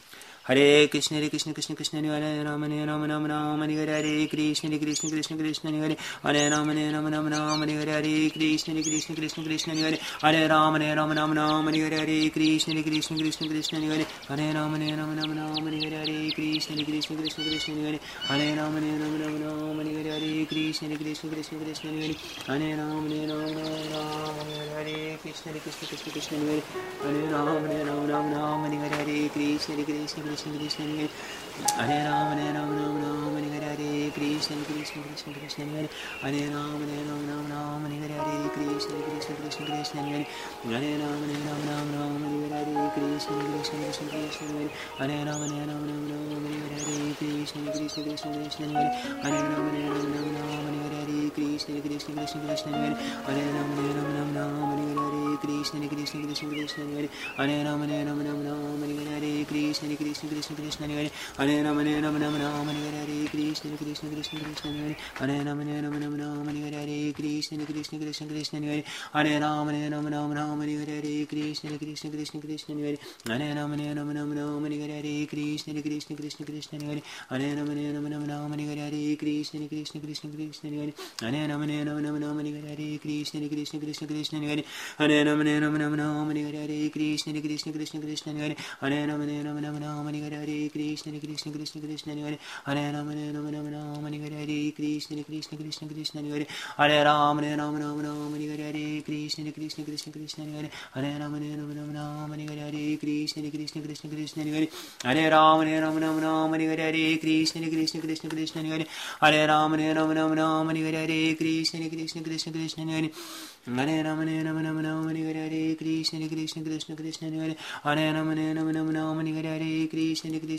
Hare Krishna Krishna Krishna Hare Ram Hare Ram Ram Ram Hare Hare Krishna Krishna Krishna Krishna Hare Hare Ram Hare Ram Ram Ram Hare Hare Krishna Krishna Krishna Krishna Hare Hare Ram Hare Ram Ram Ram Hare Hare Krishna Krishna Krishna Krishna Hare Hare Ram Hare Ram Ram Ram Hare Hare Krishna Krishna Krishna Krishna Hare Hare Ram Hare Ram Ram Ram Hare Hare Krishna Krishna Krishna Krishna Hare Hare Ram Hare Ram Ram Hare Hare Krishna Krishna Krishna Krishna Hare Hare Ram Hare Ram Ram Hare Hare Krishna Krishna Krishna Krishna Hare Hare Ram Hare Ram Ram Hare Hare Krishna Krishna Krishna Krishna Hare Hare Ram Hare Ram Ram Hare Hare Krishna Krishna Krishna Krishna Hare Hare Ram Hare Ram Ram Hare Hare Krishna Krishna Krishna Krishna Hare Hare Ram Hare Ram Ram Hare Hare Krishna Krishna Krishna Krishna Hare Hare Ram Hare Ram Ram Hare Hare Krishna Krishna Krishna Krishna Hare Hare Ram Hare Ram Ram Hare Hare Krishna Krishna Krishna Krishna Hare Hare Ram Hare Ram Ram Hare Hare Krishna Krishna Krishna Krishna Hare Hare Ram Hare Ram Ram Hare Hare Krishna Krishna Krishna Krishna Hare Hare Ram Hare Ram Ram Hare Hare Krishna Krishna Krishna Krishna Hare Hare Ram Hare Ram Ram Hare Hare Krishna Krishna Krishna Krishna Hare Hare Ram Hare Ram Ram Hare Hare Krishna Krishna Krishna Krishna Hare Hare Ram Hare Ram Ram Hare Hare Krishna Krishna Krishna Krishna Hare Hare Ram Hare Ram Ram Hare Hare Krishna Krishna Krishna Krishna Hare Hare Ram Hare Ram Ram Hare Hare Krishna Krishna Krishna Krishna Hare Hare Ram Hare Ram Ram Hare Hare Krishna Krishna Krishna Krishna Hare Hare Ram Hare Ram Ram Hare Hare Krishna Krishna Krishna Krishna Hare Hare Ram Hare Ram Ram Hare Hare Krishna Krishna Krishna Krishna Hare Hare Ram Hare Ram Ram Hare Hare Krishna Krishna Krishna Krishna Hare Hare Ram Hare Ram Ram Hare Hare Krishna Krishna Krishna Krishna Hare Hare Ram Hare Ram Ram Hare Hare Krishna Krishna Krishna Krishna Hare Hare Ram Hare Ram Ram Hare Hare Krishna Krishna Krishna Krishna Hare Hare Ram Hare Ram Ram Hare Hare Krishna Krishna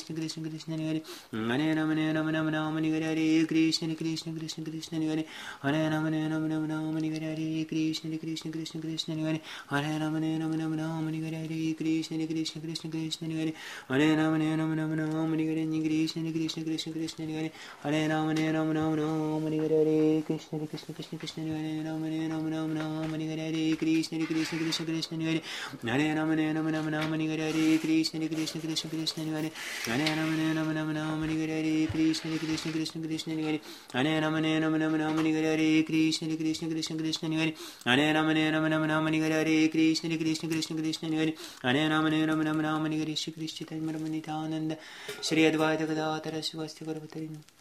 Krishna Krishna Krishna Hare Hare Rama Rama Rama Rama Hare Hare Krishna Krishna Krishna Krishna Hare Hare Rama Rama Rama Rama Hare Hare Krishna Krishna Krishna Krishna Hare Hare Rama Rama Rama Rama Hare Hare Krishna Krishna Krishna Krishna Hare Hare Rama Rama Rama Rama Hare Hare Krishna Krishna Krishna Krishna Hare Hare Rama Rama Rama Rama Hare Hare Krishna Krishna Krishna Krishna Hare Rama Rama Rama Rama Hare Hare Krishna Krishna Krishna Krishna Hare Hare Rama Rama Rama Rama Hare Hare Krishna Krishna Krishna Krishna Hare Hare Rama Rama Rama Rama Hare Hare Krishna Krishna Krishna Krishna Hare Hare Rama Rama Rama Rama Hare Hare Krishna Krishna Krishna Krishna Hare Hare Rama Rama Rama Rama Hare Hare Krishna Krishna Krishna Krishna Hare Hare Rama Rama Rama Rama Hare Hare Shri Krishna Chaitanya Nityananda Shri Advaita Gadadhara Sivasthi Gaurabhatarini